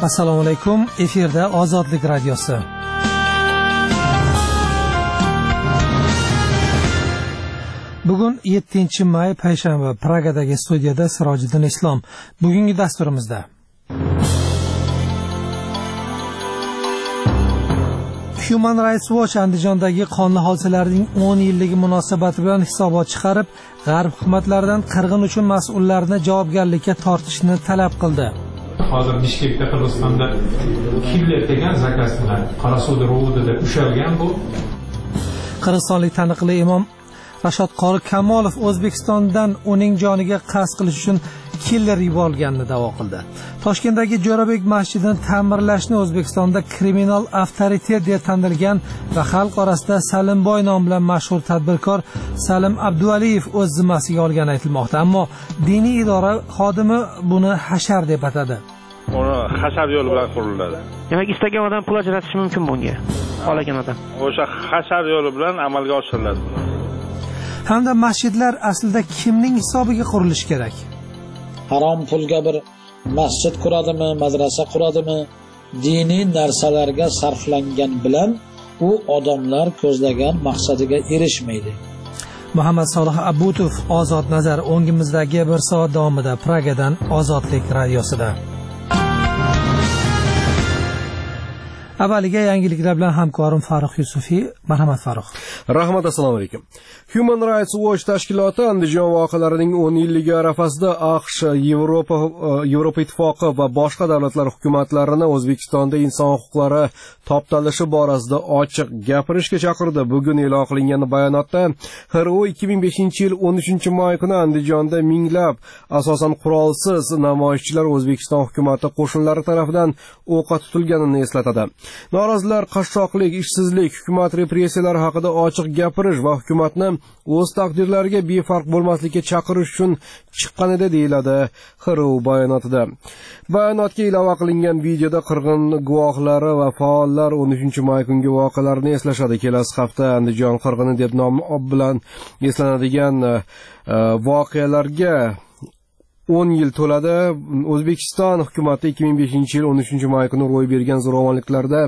Assalomu alaykum. Efirda Ozodlik radiosi. Bugun 7-may payshanba. Pragadagi studiyada Sirojiddin Islom. Bugungi dasturimizda Human Rights Watch Andijondagi qonli hodisalarning 10 yilligi munosabati bilan hisobot chiqarib, g'arb hukumatlaridan qirg'in uchun mas'ullarni javobgarlikka tortishni talab qildi. Hozir Bishkekda, Qirg'izistonda killer degan zakaz bilan Qorasuv rovudida ushalgan bu. Qirg'izistonlik taniqli imom Rashod Qori Kamolov O'zbekistondan uning joniga qasd qilish uchun killer yuborilganini da'vo qildi. Toshkentdagi Jo'rabek masjidini ta'mirlashni O'zbekistonda kriminal avtoritet deb tanilgan va xalq orasida Salimboy nom bilan mashhur tadbirkor Salim Abdualiyev o'z zimmasiga olgani aytilmoqda. Ammo diniy idora xodimi buni hashar deb atadi. Uni hashar yo'li bilan quriladi. Demak, istagan odam pul ajratishi mumkin bunga. Xohlagan odam. O'sha hashar yo'li bilan amalga oshiriladi. Hamda masjidlar aslida kimning hisobiga qurilishi kerak? Harom pulga bir masjid quradimi, madrasa quradimi, diniy narsalarga sarflangan bilan u odamlar ko'zlagan maqsadiga erishmaydi. Muhammad Solih Abutov, Ozod nazar o'ngimizdagi 1 soat davomida Pragadan Ozodlik radiosida. Avvaliga yangiliklar bilan hamkorim Farruh Yusufiy. Marhamat Farruh. Rahmat, assalomu alaykum. Human Rights Watch tashkiloti Andijon voqealarining 10 yilligi arafasida AQSh, Yevropa ittifoqi va boshqa davlatlar hukumatlarini O'zbekistonda inson huquqlari toptalishi borasida ochiq gapirishga chaqirdi. Bugun e'lon qilingan bayonotda HRO 2005-yil 13-may kuni Andijonda minglab asosan qurolsiz namoyishchilar O'zbekiston hukumati qo'shinlari tomonidan o'qqa tutilganini eslatadi. Norozilar qashshoqlik, ishsizlik, hukumat repressiyalari haqida ochiq gapirish va hukumatni o'z taqdirlariga befarq bo'lmaslikka chaqirish uchun chiqqan edi, deyiladi HRO bayonotida. Bayonotga ilova qilingan videoda qirg'in guvohlari va faollar 13-may kungi voqealarni eslashadi. Kelasi hafta Andijon qirg'ini deb nom bilan eslanadigan voqealarga 10 yil to'ladi. O'zbekiston hukumati 2005-yil 13-may kuni ro'y bergan zo'ravonliklarda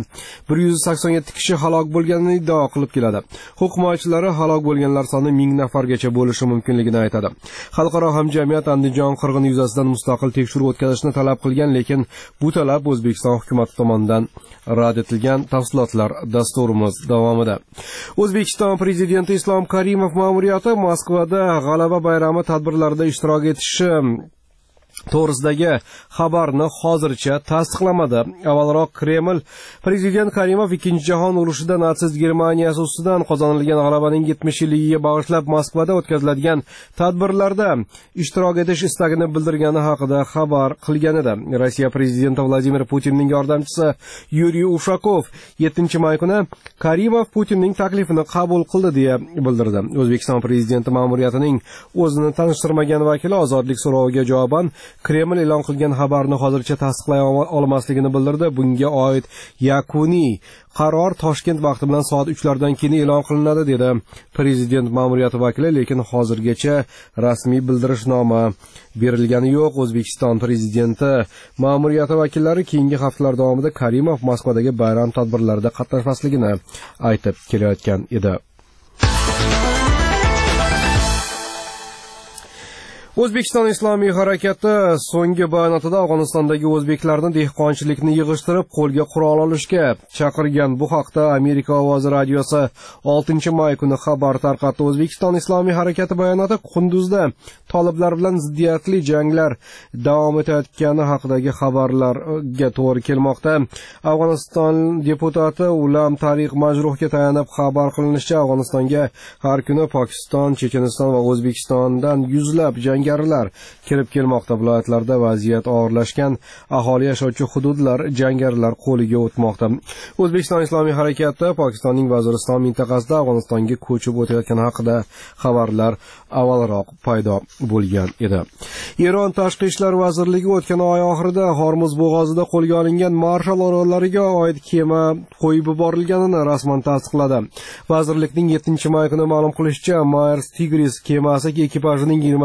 187 kishi halok bo'lganini iddao qilib keladi. Huquq himoyachilari halok bo'lganlar soni 1000 nafargacha bo'lishi mumkinligini aytadi. Xalqaro hamjamiyat Andijon qirg'ini yuzasidan mustaqil tekshiruv o'tkazishni talab qilgan, lekin bu talab O'zbekiston hukumati tomonidan rad etilgan. Tafsilotlar dasturimiz davomida. O'zbekiston prezidenti Islom Karimov ma'muriyati Moskvada G'alaba bayrami tadbirlarida ishtirok etishi to'g'risidagi xabarni hozircha tasdiqlamadi. Avvalroq Kreml prezident Karimov 2-jahon urushida natsist Germaniyasi ustidan qozonilgan g'alabaning 70 yilligiga bag'ishlab Moskvada o'tkaziladigan tadbirlarda ishtirok etish istagini bildirgani haqida xabar qilgan edi. Rossiya prezidenti Vladimir Putinning yordamchisi Yuriy Ushakov 7-may kuni Karimov Putinning taklifini qabul qildi deya bildirdi. O'zbekiston prezidenti ma'muriyatining o'zini tanishtirmagan vakili ozodlik so'roviga javoban Kreml e'lon qilgan xabarni hozircha tasdiqlay olmasligini bildirdi. Bunga oid yakuniy qaror Toshkent vaqti bilan soat 3lardan keyin e'lon qilinadi, dedi prezident ma'muriyati vakili, lekin hozirgacha rasmiy bildirishnoma berilgani yo'q. O'zbekiston prezidenti ma'muriyati vakillari keyingi haftalar davomida Karimov Moskvadagi bayram tadbirlarida qatnashmasligini aytib kelayotgan edi. O'zbekiston Islomiy harakati so'nggi bayonotida Afg'onistondagi o'zbeklarni dehqonchilikni yig'ishtirib qo'lga qurol olishga chaqirgan. Bu haqda Amerika ovozi radiosi 6-may kuni xabar tarqatdi. O'zbekiston Islomiy harakati bayonoti Qunduzda toliblar bilan ziddiyatli janglar davom etayotgani haqidagi xabarlarga to'g'ri kelmoqda. Afg'oniston deputati Ulam Tariq Majruhga tayanib xabar qilinishicha, Afg'onistonga har kuni Pokiston, Checheniston va O'zbekistondan yuzlab jangarilar kirib kelmoqda. Viloyatlarda vaziyat og'irlashgan, aholi yashovchi hududlar jangarilar qo'liga o'tmoqda. O'zbekiston Islomiy harakati Pokistonning Vaziriston mintaqasida Afg'onistonga ko'chib o'tayotgani haqida xabarlar avvalroq paydo bo'lgan edi. Eron Tashqi ishlar vazirligi o'tgan oy oxirida Hormuz bo'g'ozida qo'lga olingan Marshall orollariga oid kema qo'yib yuborilganini rasman tasdiqladi. Vazirlikning 7-may kuni ma'lum qilishicha, Myers Tigris kemasi ekipajining 24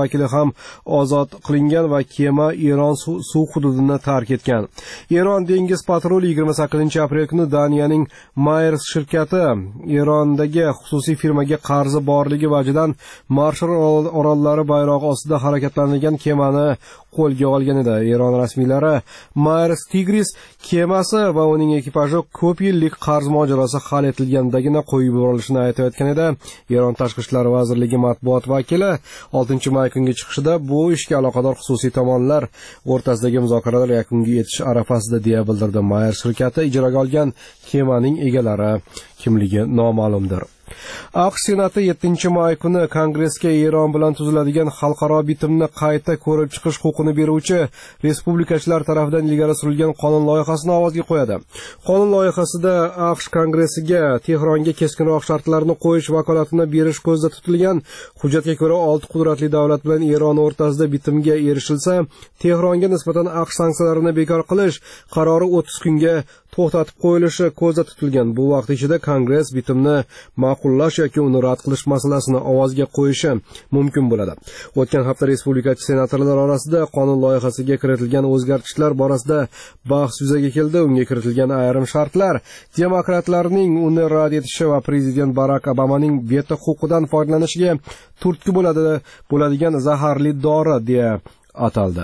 vakili ham ozod qilingan va kema Eron suv hududini tark etgan. Eron dengiz patruli 28-aprel kuni Daniyaning Maersk shirkati Erondagi xususiy firmaga qarzi borligi vajidan Marshall orollari bayrog'i ostida harakatlangan kemani qo'lga olgan edi. Eron rasmiylari Maersk Tigris kemasi va uning ekipaji ko'p yillik qarz mojarosi hal etilgandagina qo'yib yuborilishini aytayotgan edi. Eron tashqi ishlar vazirligi matbuot vakili 6-may kungi chiqishida bu ishga aloqador xususiy tomonlar o'rtasidagi muzokaralar yakuniga yetish arafasida deya bildirdi. Maersk shirkati ijaraga olgan kemaning egalari kimligi noma'lumdir. AQSh Senati 7-may kuni Kongressga Eron bilan tuziladigan xalqaro bitimni qayta ko'rib chiqish huquqini beruvchi respublikachilar tomonidan ilgari surilgan qonun loyihasini ovozga qo'yadi. Qonun loyihasida AQSh Kongressiga Tehronga keskinroq shartlarni qo'yish vakolatini berish ko'zda tutilgan. Hujjatga ko'ra 6 qudratli davlat bilan Eron o'rtasida bitimga erishilsa, Tehronga nisbatan AQSh sanksiyalarini bekor qilish qarori 30 kunga to'xtatib qo'yilishi ko'zda tutilgan. Bu vaqt ichida Kongress bitimni ma'qullash yoki uni rad qilish masalasini ovozga qo'yishi mumkin bo'ladi. O'tgan hafta respublikachi senatorlar orasida qonun loyihasiga kiritilgan o'zgartishlar borasida bahs yuzaga keldi. Unga kiritilgan ayrim shartlar demokratlarning uni rad etishi va prezident Barak Obamaning veto huquqidan foydalanishiga turtki bo'ladigan zaharli dori deya ataldi.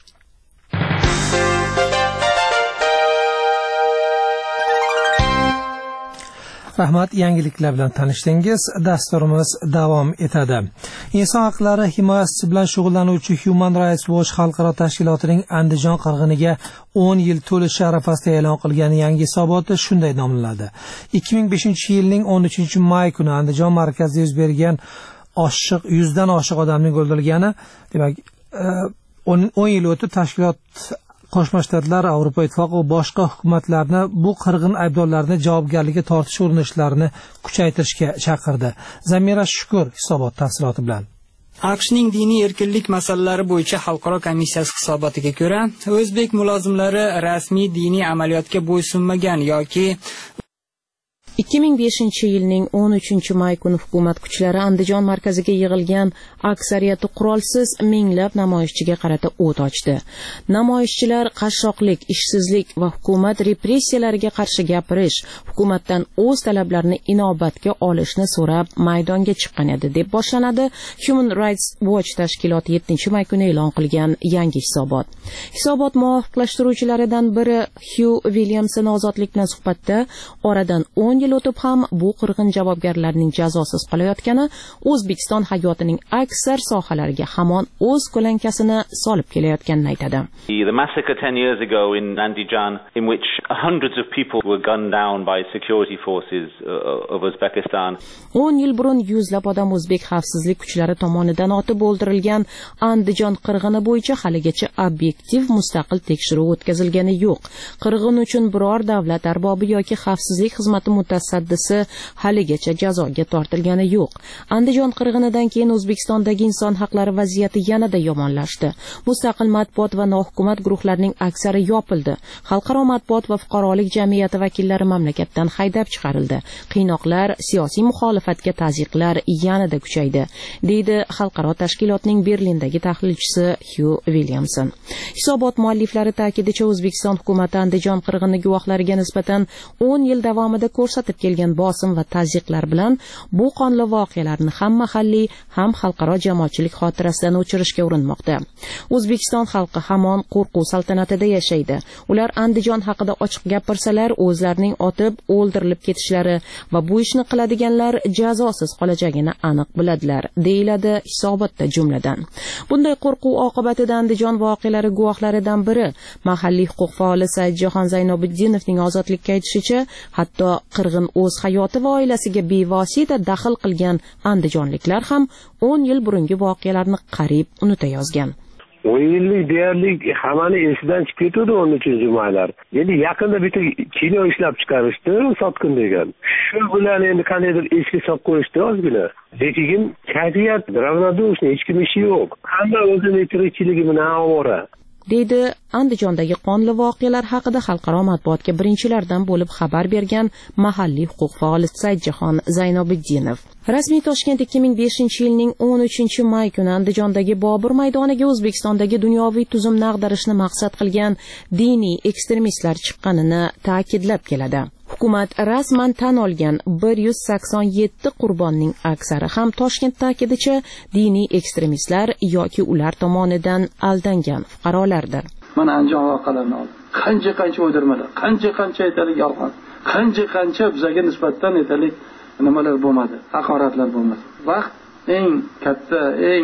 Rahmat, yangiliklar bilan tanishdingiz. Dasturimiz davom etadi. Inson haqlari himoyasi bilan shug'ullanuvchi Human Rights Watch xalqaro tashkilotining Andijon qirg'iniga 10 yil to'lishi arafasida e'lon qilgan yangi hisoboti shunday nomlanadi. 2005-yilning 13-may kuni Andijon markazida yuz bergan 100 dan oshiq odamning o'ldirilgani, demak 10 yil o'tib tashkilot Qo'shma Shtatlar, Yevropa Ittifoqi va boshqa hukumatlarni bu qirg'in aybdorlarni javobgarlikka tortish urinishlarini kuchaytirishga chaqirdi. Zamira Shukur hisobot tafsiloti bilan. AQShning diniy erkinlik masalalari bo'yicha xalqaro komissiyasi hisobotiga ko'ra, o'zbek mulozimlari rasmiy diniy amaliyotga bo'ysunmagan yoki 2005-yilning 13-may kuni hukumat kuchlari Andijon markaziga yig'ilgan aksariyati qurolsiz minglab namoyishchiga qarata o't ochdi. Namoyishchilar qashshoqlik, ishsizlik va hukumat repressiyalariga qarshi gapirish, hukumatdan o'z talablarini inobatga olishni so'rab maydonga chiqqan edi deb boshlanadi Human Rights Watch tashkiloti 7-may kuni e'lon qilgan yangi hisobot. Hisobot muvofiqlashtiruvchilaridan biri Hugh Williamson ozodlik bilan suhbatda oradan 10 yil o'tib ham bu qirg'in javobgarlarning jazosiz qolayotgani O'zbekiston hayotining aksar sohalariga hamon o'z ko'lankasini solib kelayotganini aytadi. The massacre 10 years ago in Andijan, in which hundreds of people were gunned down by security forces of Uzbekistan. 10 yil burun yuzlab odam o'zbek xavfsizlik kuchlari tomonidan otib o'ldirilgan Andijon qirg'ini bo'yicha haligacha obyektiv mustaqil tekshiruv o'tkazilgani yo'q. Qirg'in uchun biror davlat arbobi yoki xavfsizlik xizmati mutasaddisi haligacha jazoga tortilgani yo'q. Andijon qirg'inidan keyin O'zbekistondagi inson haqlari vaziyati yanada yomonlashdi. Mustaqil matbuot va nohukumat guruhlarining aksari yopildi. Xalqaro matbuot va fuqarolik jamiyati vakillari mamlakatdan haydab chiqarildi. Qiynoqlar, siyosiy muxolifatga tazyiqlar yanada kuchaydi, deydi xalqaro tashkilotning Berlindagi tahlilchisi Hugh Williamson. Hisobot mualliflari ta'kidicha O'zbekiston hukumati Andijon qirg'ini guvohlariga nisbatan 10 yil davomida ko'rsatib kelgan bosim va tazyiqlar bilan bu qonli voqealarni ham mahalliy, ham xalqaro jamoatchilik xotirasidan o'chirishga urinmoqda. O'zbekiston xalqi hamon qo'rquv saltanatida yashaydi. Ular Andijon haqida ochiq gapirsalar, o'zlarining otib, o'ldirilib ketishlari va bu ishni qiladiganlar jazosiz qolajagini aniq biladilar, deyiladi hisobotda jumladan. Bunday qo'rquv oqibatida Andijon voqealari guvohlaridan biri, mahalliy huquq faoli Saidjahon Zaynobiddinovning ozodlikka aytishicha, hatto qirg'in o'z hayoti va oilasiga bevosita daxl qilgan andijonliklar ham 10 yil burungi voqealarni qariyb unutayozgan. 10 yillik deyarli hammani esidan chiqib ketdi 13-maylar. Endi yaqinda bitta kino ishlab chiqarishdi, sotqin degan. Shu bilan endi qandaydir eski solib qo'yishdi ozgina. Lekin kayfiyat ravnadoshni hech kim ishi yo'q. Hamma o'zining tirikchiligi bilan ovora. deydi Andijondagi qonli voqealar haqida xalqaro matbuotga birinchilardan bo'lib xabar bergan mahalliy huquq faoli Saidjahon Zaynobiddinov. Rasmiy Toshkent 2005-yilning 13-may kuni Andijondagi Bobur maydoniga O'zbekistondagi dunyoviy tuzumni ag'darishni maqsad qilgan diniy ekstremistlar chiqqanini ta'kidlab keladi. Hukumat rasman tan olgan 187 qurbonning aksari ham Toshkent ta'kidicha diniy ekstremistlar yoki ular tomonidan aldangan fuqarolardir. Mana Andijon voqealarini olib, qancha o'ydirmalar, qancha aytalik yolg'on, qancha bizga nisbatan aytalik nimalar bo'lmadi, haqoratlar bo'lmadi. Vaqt eng katta, eng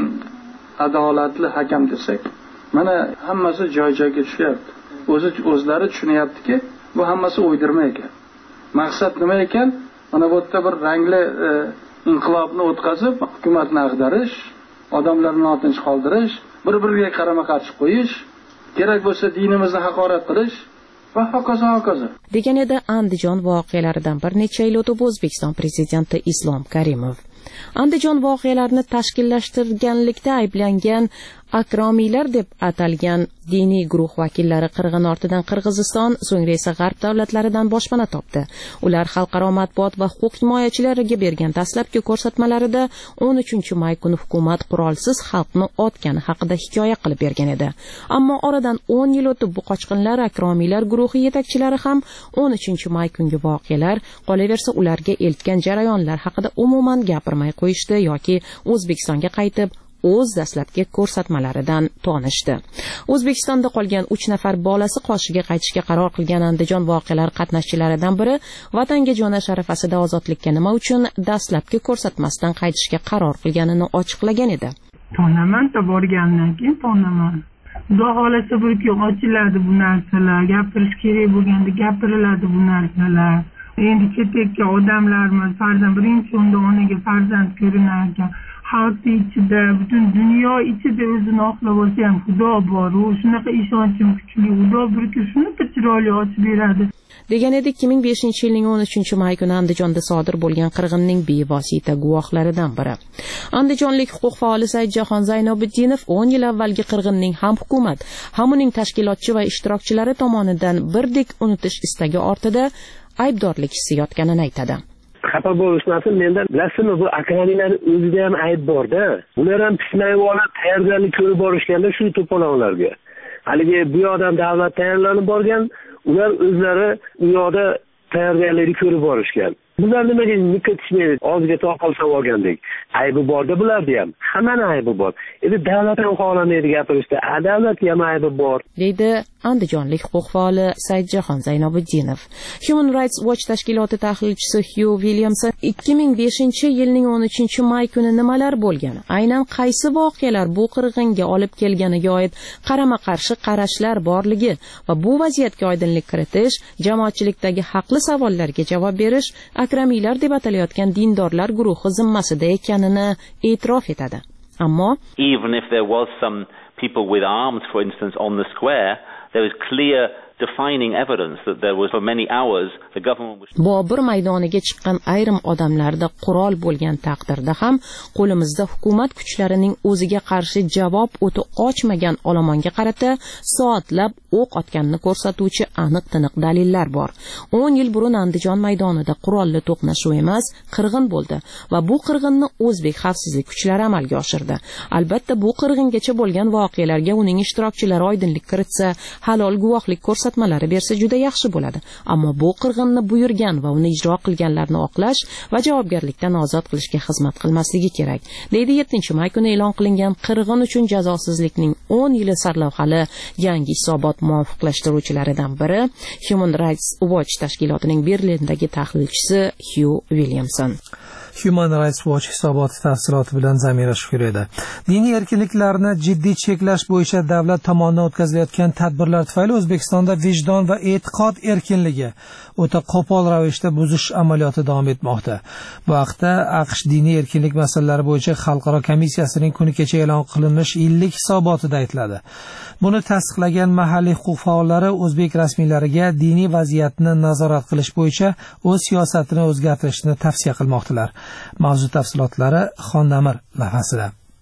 adolatli hakam desak, mana hammasi joy-joyiga tushyapti. O'zlari tushunyaptiki, bu hammasi o'ydirma ekan. Maqsad nima ekan? Mana bu yerda bir rangli inqilobni o'tkazib, hukumatni ag'darish, odamlarni notinch qoldirish, bir-biriga qarama-qarshi qo'yish, kerak bo'lsa dinimizni haqorat qilish va hokazo. degan edi Andijon voqealaridan bir necha yil o'tib O'zbekiston prezidenti Islom Karimov. Andijon voqealarini tashkillashtirganlikda ayblangan akromiylar deb atalgan diniy guruh vakillari qirg'in ortidan Qirg'iziston, so'ngra esa g'arb davlatlaridan boshpana topdi. Ular xalqaro matbuot va huquq himoyachilariga bergan dastlabki ko'rsatmalarida 13-may kuni hukumat qurolsiz xalqni otgani haqida hikoya qilib bergan edi. Ammo oradan 10 yil o'tib bu qochqinlar akromiylar guruhi yetakchilari ham 13-may kungi voqealar, qolaversa ularga eltgan jarayonlar haqida umuman gapirmay qo'yishdi yoki O'zbekistonga qaytib o'z dastlabki ko'rsatmalaridan tonishdi. O'zbekistonda qolgan 3 nafar bolasi Qoshiga qaytishga qaror qilgan Andijon voqealari qatnashchilaridan biri vatanga jo'nash arafasida ozodlikka nima uchun dastlabki ko'rsatmasdan qaytishga qaror qilganini ochiqlagan edi. To'naman borgandan keyin to'naman. Xudo xolasa bo'lki ochiladi bu narsalar, gapirish kerak bo'lganda gapiriladi bu narsalar. Endi chetga odamlarimiz farzand birinchi o'rinda onaga farzand ko'rinar ekan. Xalq ichida, butun dunyo ichida o'zini oqlab olsa ham Xudo bor. U shunaqa ishonchim kuchli. Xudo birki shunaqa chiroyli ochib beradi. degan edi 2005-yilning 13-may kuni Andijonda sodir bo'lgan qirg'inning bevosita guvohlaridan biri. Andijonlik huquq faoli Saidjahon Zaynobiddinov 10 yil avvalgi qirg'inning ham hukumat, ham uning tashkilotchi va ishtirokchilari tomonidan birdek unutish istagi ortida aybdorlik hissi yotganini aytadi. Xafa bo'lishmasin, menda bilasizmi, bu akademiylarning o'zida ham ayb bor-da. Ular ham pishmayib olib, tayyorgarlik ko'rib borishganda shu to'polonlarga. Haligi bu yoqdan davlat tayyorlanib borgan, ular o'zlari u yoqda tayyorgarlikni ko'rib borishgan. Bular nimaga nikotishmaydi? Og'ziga toqol olgandek. Aybi bor-da bularda ham. Hammaning aybi bor. Endi davlat ham xohlamaydi gapirishda, davlatga ham aybi bor. deydi Andijonlik huquq faoli Saidjahon Zaynobiddinov. Human Rights Watch tashkiloti tahlilchisi Hugh Williamson 2005-yilning 13-may kuni nimalar bo'lgan, aynan qaysi voqealar bu qirg'inga olib kelganiga oid qarama-qarshi qarashlar borligi va bu vaziyatga oydinlik kiritish, jamoatchilikdagi haqli savollarga javob berish akramiylar deb atalayotgan dindorlar guruhi zimmasida ekanini e'tirof etadi. Ammo even if there was some people with arms, for instance, on the square, there was clear defining evidence that there was for many hours the government was Bobur maydoniga chiqqan ayrim odamlarda qurol bo'lgan taqdirda ham qo'limizda hukumat kuchlarining o'ziga qarshi javob o'ti ochmagan olomonga qarata soatlab o'q otganini ko'rsatuvchi aniq-tiniq dalillar bor. 10 yil burun Andijon maydonida qurolli to'qnashuv emas, qirg'in bo'ldi va bu qirg'inni o'zbek xavfsizlik kuchlari amalga oshirdi. Albatta bu qirg'ingacha bo'lgan voqealarga uning ishtirokchilari oydinlik kiritsa, halol guvohlik ko'rsatmalari bersa juda yaxshi bo'ladi. Ammo bu qirg'inni buyurgan va uni ijro qilganlarni oqlash va javobgarlikdan ozod qilishga xizmat qilmasligi kerak. Deydi 7-may kuni e'lon qilingan qirg'in uchun jazosizlikning 10 yili sarlavhali yangi hisobot muvofiqlashtiruvchilaridan biri Human Rights Watch tashkilotining Berlindagi tahlilchisi Hugh Williamson. Human Rights Watch hisoboti tafsiloti bilan Zamira Shukuriyada. Diniy erkinliklarni jiddiy cheklash bo'yicha davlat tomonidan o'tkazilayotgan tadbirlar tufayli O'zbekistonda vijdon va e'tiqod erkinligi o'ta qo'pol ravishda buzish amaliyoti davom etmoqda. Bu haqda AQSh diniy erkinlik masalalari bo'yicha xalqaro komissiyasining kuni kecha e'lon qilinish yillik hisobotida aytiladi. Buni tasdiqlagan mahalliy huquq faollari o'zbek rasmiylariga diniy vaziyatni nazorat qilish bo'yicha o'z siyosatini o'zgartirishni tavsiya qilmoqdilar. Mavzu tafsilotlari Xonnamir lavhasida.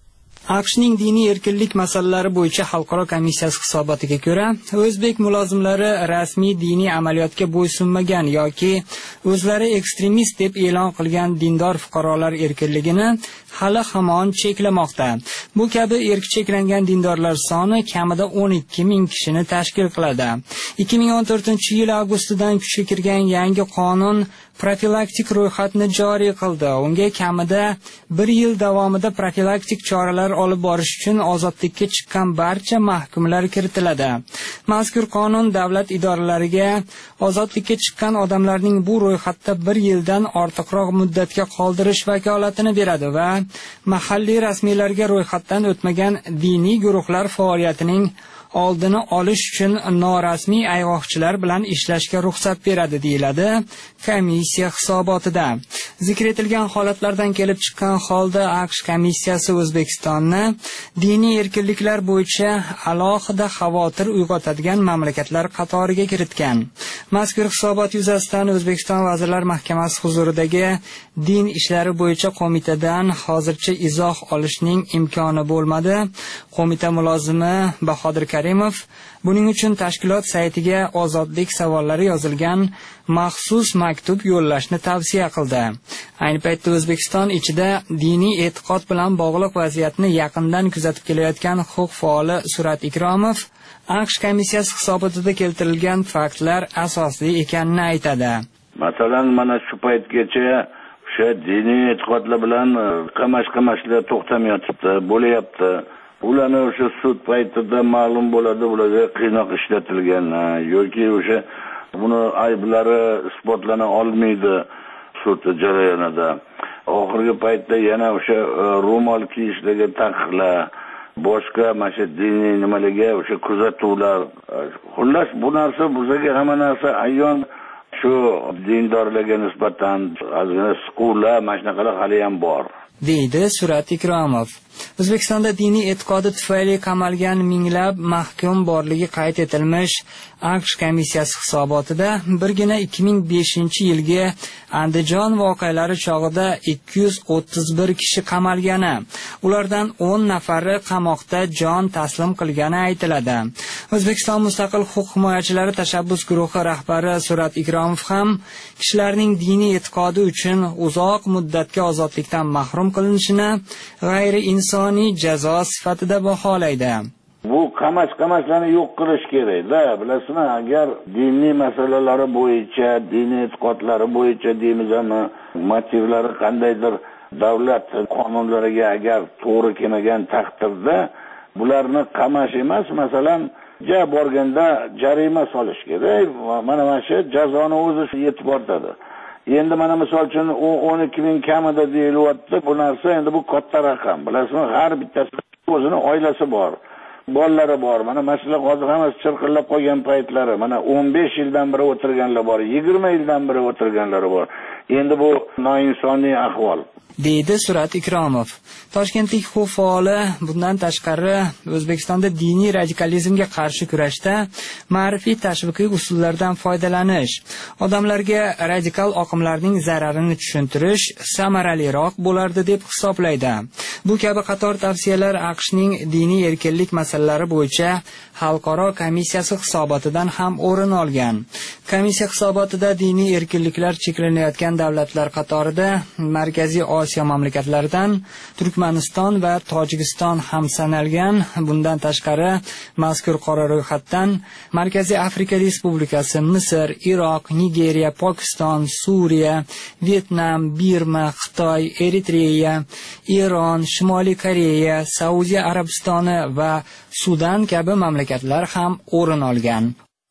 AQShning diniy erkinlik masalalari bo'yicha xalqaro komissiyasi hisobotiga ko'ra, o'zbek mulozimlari rasmiy diniy amaliyotga bo'ysunmagan yoki o'zlari ekstremist deb e'lon qilgan dindor fuqarolar erkinligini hali hamon cheklamoqda. Bu kabi erki cheklangan dindorlar soni kamida 12 ming kishini tashkil qiladi. 2014-yil avgustidan kuchga kirgan yangi qonun profilaktik ro'yxatni joriy qildi. Unga kamida 1 yil davomida profilaktik choralar olib borish uchun ozodlikka chiqqan barcha mahkumlar kiritiladi. Mazkur qonun davlat idoralariga ozodlikka chiqqan odamlarning bu ro'yxatda 1 yildan ortiqroq muddatga qoldirish vakolatini beradi va mahalliy rasmiylarga ro'yxatdan o'tmagan diniy guruhlar faoliyatining oldini olish uchun norasmiy ayg'oqchilar bilan ishlashga ruxsat beradi, deyiladi komissiya hisobotida. Zikr etilgan holatlardan kelib chiqqan holda AQSh komissiyasi O'zbekistonni diniy erkinliklar bo'yicha alohida xavotir uyg'otadigan mamlakatlar qatoriga kiritgan. Mazkur hisobot yuzasidan O'zbekiston Vazirlar Mahkamasi huzuridagi din ishlari bo'yicha qo'mitadan hozircha izoh olishning imkoni bo'lmadi. Qo'mita mulozimi Bahodir Karimov buning uchun tashkilot saytiga ozodlik savollari yozilgan maxsus maktub yo'llashni tavsiya qildi. Ayni paytda O'zbekiston ichida diniy e'tiqod bilan bog'liq vaziyatni yaqindan kuzatib kelayotgan huquq faoli Surat Ikromov AQSh komissiyasi hisobotida keltirilgan faktlar asosli ekanini aytadi. Masalan, mana shu paytgacha o'sha diniy e'tiqodlar bilan qamash-qamashlar to'xtamay yotibdi, bo'layapti. Ularni o'sha sud paytida ma'lum bo'ladi, ularga qiynoq ishlatilgan yoki o'sha buni ayblari isbotlana olmaydi sud jarayonida. Oxirgi paytda yana o'sha ro'mol kiyishlarga taqiqlar, boshqa mana diniy nimalarga o'sha kuzatuvlar. Xullas bu narsa bizga hamma narsa ayyon. Shu dindorlarga nisbatan ozgina siquvlar, mana shunaqalar hali ham bor, deydi Surat Ikromov. O'zbekistonda diniy e'tiqodi tufayli qamalgan minglab mahkum borligi qayd etilmish AQSh komissiyasi hisobotida birgina 2005-yilgi Andijon voqealari chog'ida 231 kishi qamalgani, ulardan 10 nafari qamoqda jon taslim qilgani aytiladi. O'zbekiston Mustaqil huquq himoyachilari tashabbus guruhi rahbari Surat Ikromov ham kishilarning diniy e'tiqodi uchun uzoq muddatga ozodlikdan mahrum qilinishini g'ayri insoniy jazo sifatida baholaydi. Bu qamash-qamashlarni yo'q qilish kerak-da, bilasizmi? Agar diniy masalalari bo'yicha, diniy e'tiqodlari bo'yicha deymizmi, motivlari qandaydir davlat qonunlariga agar to'g'ri kelmagan taqdirda bularni qamash emas, masalan, borganda jarima solish kerak. Mana shu jazoni o'zi yetib ortadi. Endi mana misol uchun 12 ming kamida deyilyapti. Bu narsa endi bu katta raqam. Bilasizmi, har bittasi o'zining oilasi bor, bolalari bor. Mana masala hozir hammasi chirqillab qolgan paytlari. Mana 15 yildan beri o'tirganlar bor, 20 yildan beri o'tirganlar bor. Endi bu noinsoniy ahvol, deydi Surat Ikromov. Toshkentlik huquq faoli bundan tashqari O'zbekistonda diniy radikalizmga qarshi kurashda ma'rifiy tashviqiy usullardan foydalanish, odamlarga radikal oqimlarning zararini tushuntirish samaraliroq bo'lardi deb hisoblaydi. Bu kabi qator tavsiyalar AQShning diniy erkinlik masalalari bo'yicha xalqaro komissiyasi hisobotidan ham o'rin olgan. Komissiya hisobotida diniy erkinliklar cheklanayotgan davlatlar qatorida Markaziy Osiyo mamlakatlaridan Turkmaniston va Tojikiston ham sanalgan. Bundan tashqari mazkur qora ro'yxatdan Markaziy Afrika Respublikasi, Misr, Iroq, Nigeriya, Pokiston, Suriya, Vyetnam, Birma, Xitoy, Eritreya, Eron, Shimoliy Koreya, Saudiya Arabistoni va Sudan kabi mamlakatlar ham o'rin olgan.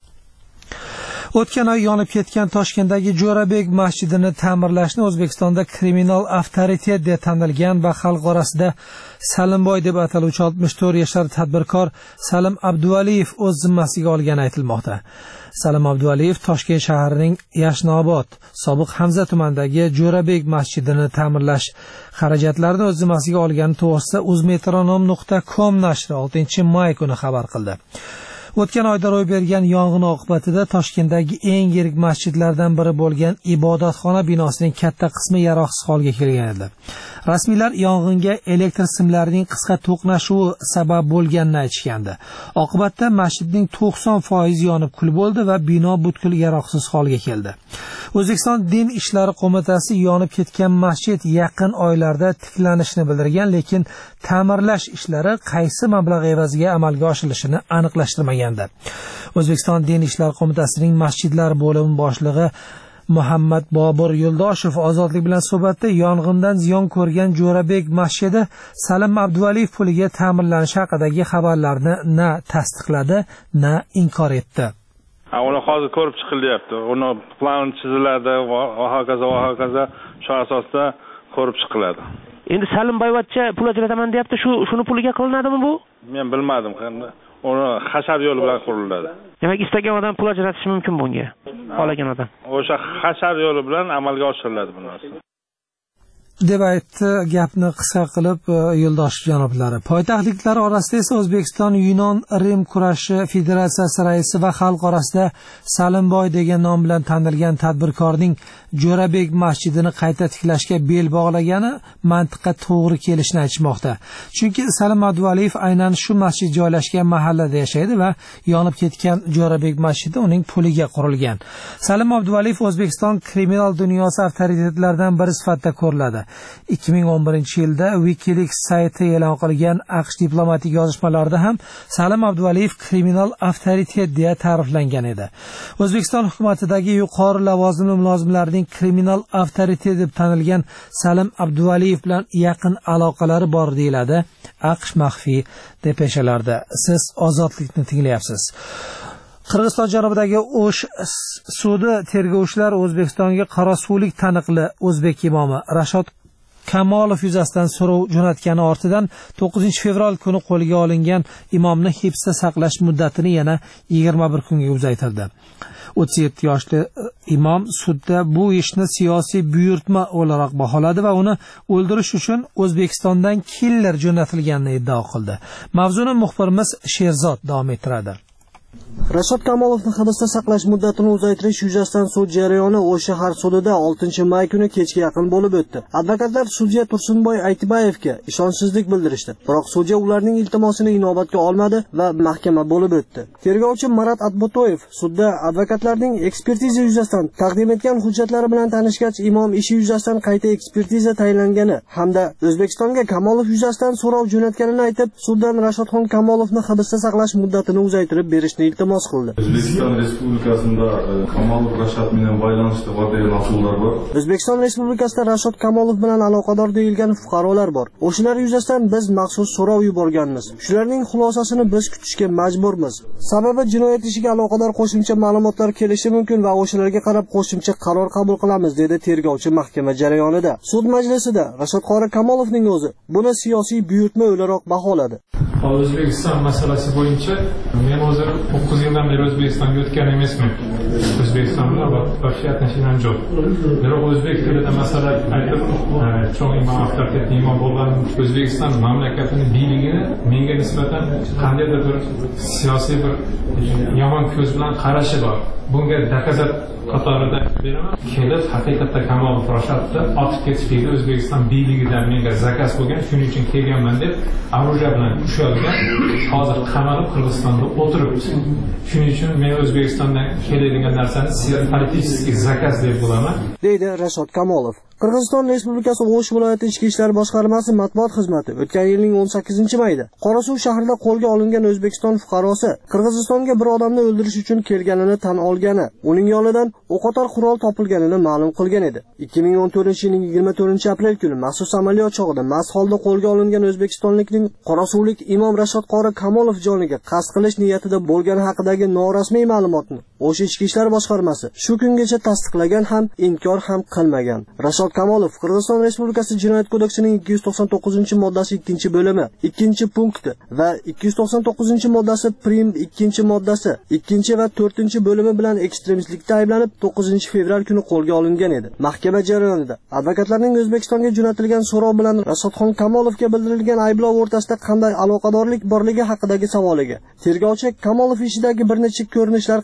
O'tgan oy yonib ketgan Toshkentdagi Jo'rabek masjidini ta'mirlashni O'zbekistonda kriminal avtoritet deb tanilgan va xalq orasida Salimboy deb ataluvchi 64 yoshli tadbirkor Salim Abduvaliyev o'z zimmasiga olgani aytilmoqda. Salim Abduvaliyev Toshkent shahrining Yashnobod, sobiq Hamza tumanidagi Jo'rabek masjidini ta'mirlash xarajatlarini o'z zimmasiga olgani to'g'risida uzmetronom.com nashri 6-may kuni xabar qildi. O'tgan oyda ro'y bergan yong'in oqibatida Toshkentdagi eng yirik masjidlardan biri bo'lgan ibodatxona binosining katta qismi yaroqsiz holga kelgan edi. Rasmiylar yong'inga elektr simlarining qisqa to'qnashuvi sabab bo'lganini aytishgandi. Oqibatda masjidning 90% yonib kul bo'ldi va bino butkul yaroqsiz holga keldi. O'zbekiston Din ishlari qo'mitasi yonib ketgan masjid yaqin oylarda tiklanishini bildirgan, lekin ta'mirlash ishlari qaysi mablag' evaziga amalga oshirilishini aniqlashtirmagandi. O'zbekiston Din ishlari qo'mitasining masjidlar bo'limi boshlig'i Muhammad Bobur Yo'ldoshev Ozodlik bilan suhbatda yong'indan ziyon ko'rgan Jo'rabek masjidi Salim Abduvaliyev puliga ta'mirlanishi haqidagi xabarlarni na tasdiqladi, na inkor etdi. Uni hozir ko'rib chiqilyapti. Uni plan chiziladi va hokazo. Shu asosda ko'rib chiqiladi. Endi Salim Boyvachcha pul ajrataman deyapti. Shuni puliga qilinadimi bu? Men bilmadim qanday. Uni hashar yo'li bilan quriladi. Demak, istagan odam pul ajratishi mumkin bunga. Xohlagan odam. O'sha hashar yo'li bilan amalga oshiriladi bu narsa. deb aytdi gapni qisqa qilib Yo'ldoshev janoblari. Poytaxtliklar orasida esa O'zbekiston Yunon Rim kurashi federatsiyasi raisi va xalq orasida Salimboy degan nom bilan tanilgan tadbirkorning Jo'rabek masjidini qayta tiklashga bel bog'lagani mantiqqa to'g'ri kelishini aytishmoqda. Chunki Salim Abduvaliyev aynan shu masjid joylashgan mahallada yashaydi va yonib ketgan Jo'rabek masjidi uning puliga qurilgan. Salim Abduvaliyev O'zbekiston kriminal dunyosi avtoritetlaridan biri sifatida ko'riladi. 2011-yilda WikiLeaks sayti e'lon qilgan AQSh diplomatik yozishmalarida ham Salim Abduvaliyev kriminal avtoritet deya ta'riflangan edi. O'zbekiston hukumatidagi yuqori lavozimli mulozimlarning kriminal avtoritet deb tanilgan Salim Abduvaliyev bilan yaqin aloqalari bor deyiladi AQSh maxfiy depeshalarda. Siz Ozodlikni tinglayapsiz. Qirg'iziston janubidagi O'sh sudi tergovchilari O'zbekistonga qorasulik taniqli o'zbek imomi Rashod Kamolov yuzasidan so'rov jo'natgani ortidan 9-fevral kuni qo'lga olingan imomni hibsda saqlash muddatini yana 21 kunga uzaytirdi. 37 yoshli imom sudda bu ishni siyosiy buyurtma o'laroq baholadi va uni o'ldirish uchun O'zbekistondan killer jo'natilganini iddao qildi. Mavzuni muxbirimiz Sherzod davom ettiradi. Rashod Kamolovni hibsda saqlash muddatini uzaytirish yuzasidan sud jarayoni O'sh shahar sudida 6-may kuni kechga yaqin bo'lib o'tdi. Advokatlar sudya Tursunboy Aytbayevga ishonchsizlik bildirishdi. Biroq sudya ularning iltimosini inobatga olmadi va mahkama bo'lib o'tdi. Tergovchi Marat Atbotoyev sudda advokatlarning ekspertiza yuzasidan taqdim etgan hujjatlari bilan tanishgach, imom ishi yuzasidan qayta ekspertiza tayinlangani hamda O'zbekistonga Kamolov yuzasidan so'rov jo'natganini aytib, suddan Rashodxon Kamolovni hibsda saqlash muddatini uzaytirib berishni iltimos qildi. O'zbekiston Respublikasida Kamolov Rashod bilan bog'lanishda bo'lgan mas'ullar bor. O'zbekiston Respublikasida Rashod Kamolov bilan aloqador deyilgan fuqarolar bor. O'shalar yuzasidan biz maxsus so'rov yuborganmiz. Shularning xulosasini biz kutishga majburmiz. Sababi jinoyat ishiga aloqador qo'shimcha ma'lumotlar kelishi mumkin va o'shalarga qarab qo'shimcha qaror qabul qilamiz, dedi tergovchi mahkama jarayonida. Sud majlisida Rashod Qori Kamolovning o'zi buni siyosiy buyurtma o'laroq baholadi. O'zbekiston masalasi bo'yicha men o'zim 9 yildan beri O'zbekistonga o'tgan emasman. O'zbekiston bilan vaqt qatnashgan yo'q. Biroq o'zbek tilida masala aytib, cho'ng imom avtoritetli imom bo'lgan O'zbekiston mamlakatining biyligini menga nisbatan qandaydir bir siyosiy bir yomon ko'z bilan qarashi bor. Bunga dakazat qatorida beraman. Kelib haqiqatda Kamolov Rashadni otib ketishlikda O'zbekiston biyligidan menga zakaz bo'lgan, shuning uchun kelganman deb aruja bilan ushalgan. Hozir qamalib Qirg'izistonda o'tiribdi. Shuning uchun men O'zbekistondan keladigan narsani politik zakaz deb bilaman, deydi Rashod Kamolov. Qirg'iziston Respublikasi O'sh viloyati ichki ishlar boshqarmasi matbuot xizmati o'tgan yilning 18-mayida Qorasuv shahrida qo'lga olingan O'zbekiston fuqarosi Qirg'izistonga bir odamni o'ldirish uchun kelganini tan olgani, uning yonidan o'qotar qurol topilganini ma'lum qilgan edi. 2014-yilning 24-aprel kuni maxsus amaliyot chog'ida mast holda qo'lga olingan o'zbekistonlikning qorasuvlik imom Rashod Qori Kamolov joniga qasd qilish niyatida bo'lgani haqidagi norasmiy ma'lumotni O'sh ichki ishlar boshqarmasi shu kungacha tasdiqlagan ham, inkor ham qilmagan. Rashod Kamolov Qirg'iziston Respublikasi Jinoyat kodeksining 299-moddasi 2-bo'limi 2-punkti va 299-moddasi prim 2-moddasi 2 va 4-bo'limi bilan ekstremistlikda ayblanib 9-fevral kuni qo'lga olingan edi. Mahkama jarayonida advokatlarning O'zbekistonga jo'natilgan so'rov bilan Rashodxon Kamolovga bildirilgan ayblov o'rtasida qanday aloqadorlik borligi haqidagi savoliga tergovchi Kamolov ishidagi bir necha ko'rinishlar Qirg'iziston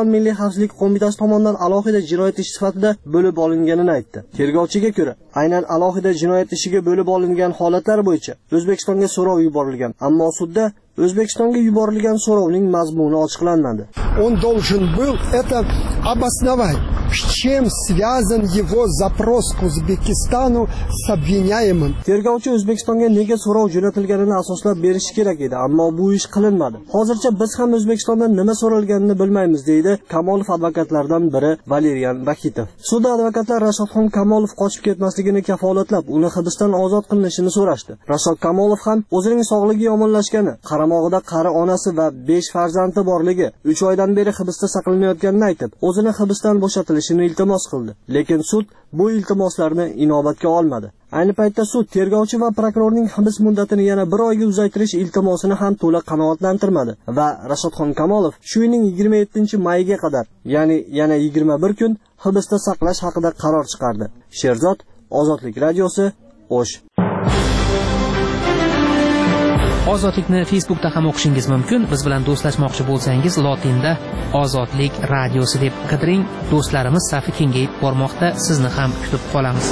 O'zbekiston Milliy xavfsizlik qo'mitasi tomonidan alohida jinoyat ishi sifatida bo'lib olinganini aytdi. Tergovchiga ko'ra, aynan alohida jinoyat ishiga bo'lib olingan holatlar bo'yicha O'zbekistonga so'rov yuborilgan, ammo sudda O'zbekistonga yuborilgan so'rovning mazmuni ochiqlanmadi. Он должен был это обосновать, с чем связан его запрос к Узбекистану с обвиняемым. Tergovchi O'zbekistonga nega so'rov jo'natilganini asoslab berishi kerak edi, ammo bu ish qilinmadi. Hozircha biz ham O'zbekistondan nima so'ralganini bilmaymiz, deydi Kamolov advokatlaridan biri Valerian Bakitov. Sudda advokatlar Rashodxon Kamolov qochib ketmasligini kafolatlab, uni hibsdan ozod qilinishini so'rashdi. Rashod Kamolov ham o'zining sog'ligi yomonlashgani, qaramog'ida qari onasi va 5 farzandi borligi, 3 oydan beri hibsda saqlanayotganini aytib, o'zini hibsdan bo'shatilishini iltimos qildi. Lekin sud bu iltimoslarni inobatga olmadi. Ayni paytda sud tergovchi va prokurorning hibs muddatini yana 1 oyga uzaytirish iltimosini ham to'liq qanoatlantirmadi va Rashodxon Kamolov shu yilning 27-mayga qadar, ya'ni yana 21 kun hibsda saqlash haqida qaror chiqardi. Sherzod, Ozodlik radiosi, O'sh. Ozodlikni Facebookda ham o'qishingiz mumkin. Biz bilan do'stlashmoqchi bo'lsangiz, lotinda Ozodlik radiosi deb qidiring. Do'stlarimiz safi kengayib bormoqda. Sizni ham kutib qolamiz.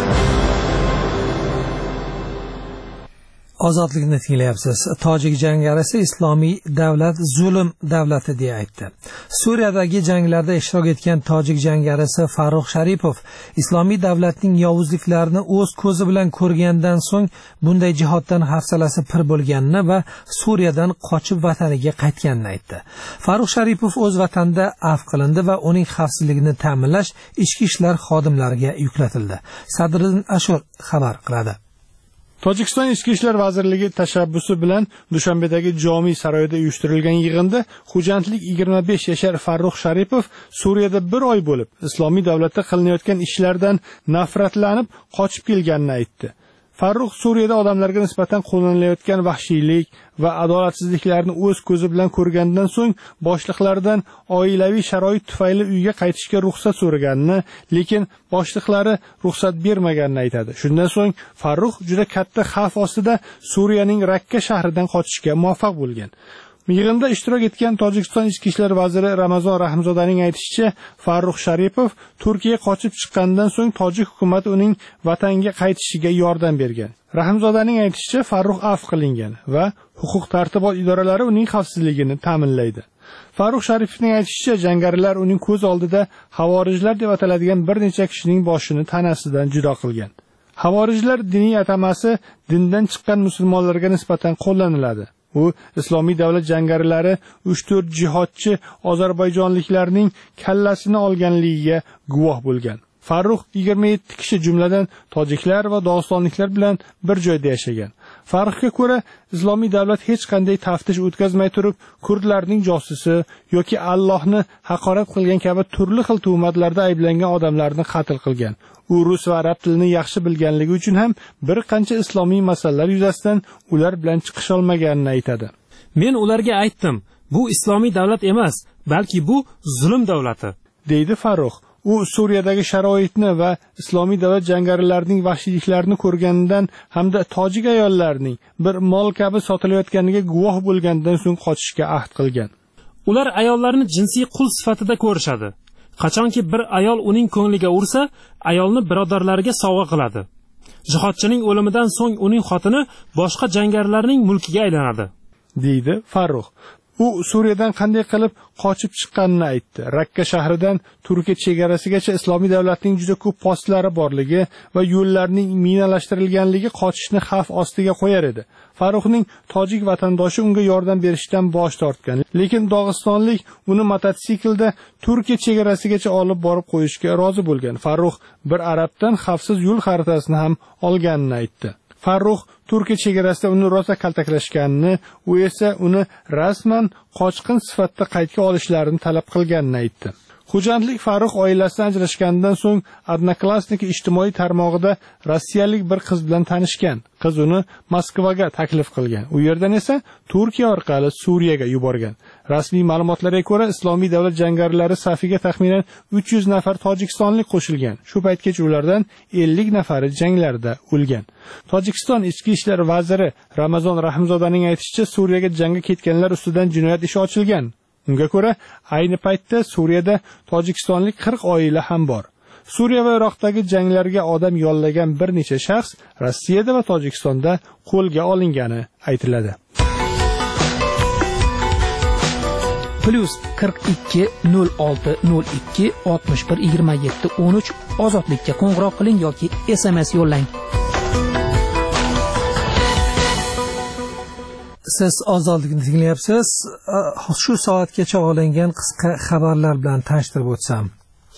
Ozodlikni tinglayapsiz. Tojik jangarisi Islomiy davlat zulm davlati deya aytdi. Suriyadagi janglarda ishtirok etgan tojik jangarisi Farruh Sharipov Islomiy davlatning yovuzliklarini o'z ko'zi bilan ko'rgandan so'ng bunday jihoddan hafsalasi pir bo'lganini va Suriyadan qochib vataniga qaytganini aytdi. Farruh Sharipov o'z vatanida afv qilindi va uning xavfsizligini ta'minlash ichki ishlar xodimlariga yuklatildi. Sadriddin Ashur xabar qiladi. Tojikiston Ichki ishlar vazirligi tashabbusi bilan Dushanbedagi Jomiy saroyida uyushtirilgan yig'inda xo'jandlik 25 yashar Farruh Sharipov Suriyada 1 oy bo'lib Islomiy davlatda qilinayotgan ishlardan nafratlanib qochib kelganini aytdi. Farruh Suriyada odamlarga nisbatan qo'llanilayotgan vahshiylik va adolatsizliklarni o'z ko'zi bilan ko'rgandan so'ng boshliqlardan oilaviy sharoit tufayli uyga qaytishga ruxsat so'raganini, lekin boshliqlari ruxsat bermaganini aytadi. Shundan so'ng Farruh juda katta xavf ostida Suriyaning Rakka shahridan qochishga muvaffaq bo'lgan. Yig'inda ishtirok etgan Tojikiston Ichki ishlar vaziri Ramazon Rahimzodaning aytishicha, Farruh Sharipov Turkiyaga qochib chiqqandan so'ng tojik hukumati uning vatanga qaytishiga yordam bergan. Rahimzodaning aytishicha, Farruh afv qilingan va huquq-tartibot idoralari uning xavfsizligini ta'minlaydi. Farruh Sharipovning aytishicha, jangarilar uning ko'z oldida havorijlar deb ataladigan bir necha kishining boshini tanasidan judo qilgan. Havorijlar diniy atamasi dindan chiqqan musulmonlarga nisbatan qo'llaniladi. U Islomiy davlat jangarilari 3-4 jihodchi ozarbayjonliklarning kallasini olganligiga guvoh bo'lgan. Farruh 27 kishi jumladan tojiklar va dog'istonliklar bilan bir joyda yashagan. Farruhga ko'ra, Islomiy davlat hech qanday taftish o'tkazmay turib, kurdlarning josusi yoki Allohni haqorat qilgan kabi turli xil tuhmatlarda ayblangan odamlarni qatl qilgan. U rus va arab tilini yaxshi bilganligi uchun ham bir qancha islomiy masalalar yuzasidan ular bilan chiqish olmaganini aytadi. Men ularga aytdim, bu islomiy davlat emas, balki bu zulm davlati, deydi Farruh. U Suriyadagi sharoitni va islomiy davlat jangarilarining vahshiyliklarini ko'rganidan hamda tojik ayollarining bir mol kabi sotilayotganiga guvoh bo'lgandan so'ng qochishga ahd qilgan. Ular ayollarni jinsiy qul sifatida ko'rishadi. Qachonki bir ayol uning ko'ngliga ursa, ayolni birodarlariga sovg'a qiladi. Jihodchining o'limidan so'ng uning xotini boshqa jangarilarning mulkiga aylanadi, deydi Farruh. U Suriyadan qanday qilib qochib chiqqanini aytdi. Rakka shahridan Turkiya chegarasigacha islomiy davlatning juda ko'p postlari borligi va yo'llarning minalashtirilganligi qochishni xavf ostiga qo'yar edi. Farruhning tojik vatandoshi unga yordam berishdan bosh tortgan, lekin dog'istonlik uni mototsiklda Turkiya chegarasigacha olib borib qo'yishga rozi bo'lgan. Farruh bir arabdan xavfsiz yo'l xaritasini ham olganini aytdi. Farruh Turkiya chegarasida uni rosa kaltaklashganini, u esa uni rasman qochqin sifatida qaytga olishlarini talab qilganini aytdi. Xo'jandlik Farruh oilasidan ajrashganidan so'ng Odnoklassniki ijtimoiy tarmog'ida rossiyalik bir qiz bilan tanishgan. Qiz uni Moskvaga taklif qilgan. U yerdan esa Turkiya orqali Suriyaga yuborgan. Rasmiy ma'lumotlarga ko'ra, Islomiy davlat jangarilari safiga taxminan 300 nafar tojikistonlik qo'shilgan. Shu paytgacha ulardan 50 nafari janglarda o'lgan. Tojikiston ichki ishlar vaziri Ramazon Rahimzodaning aytishicha, Suriyaga jangga ketganlar ustidan jinoyat ishi ochilgan. Unga ko'ra, ayni paytda Suriyada tojikistonlik 40 oila ham bor. Suriya va Iroqdagi janglarga odam yollagan bir necha shaxs Rossiyada va Tojikistonda qo'lga olingani aytiladi. +42 06 02 61 27 13 ozodlikka qo'ng'iroq qiling yoki SMS yo'llang. Siz ozodlikni tinglayapsiz. Shu soatgacha olingan qisqa xabarlar bilan tanishtirib o'tsam.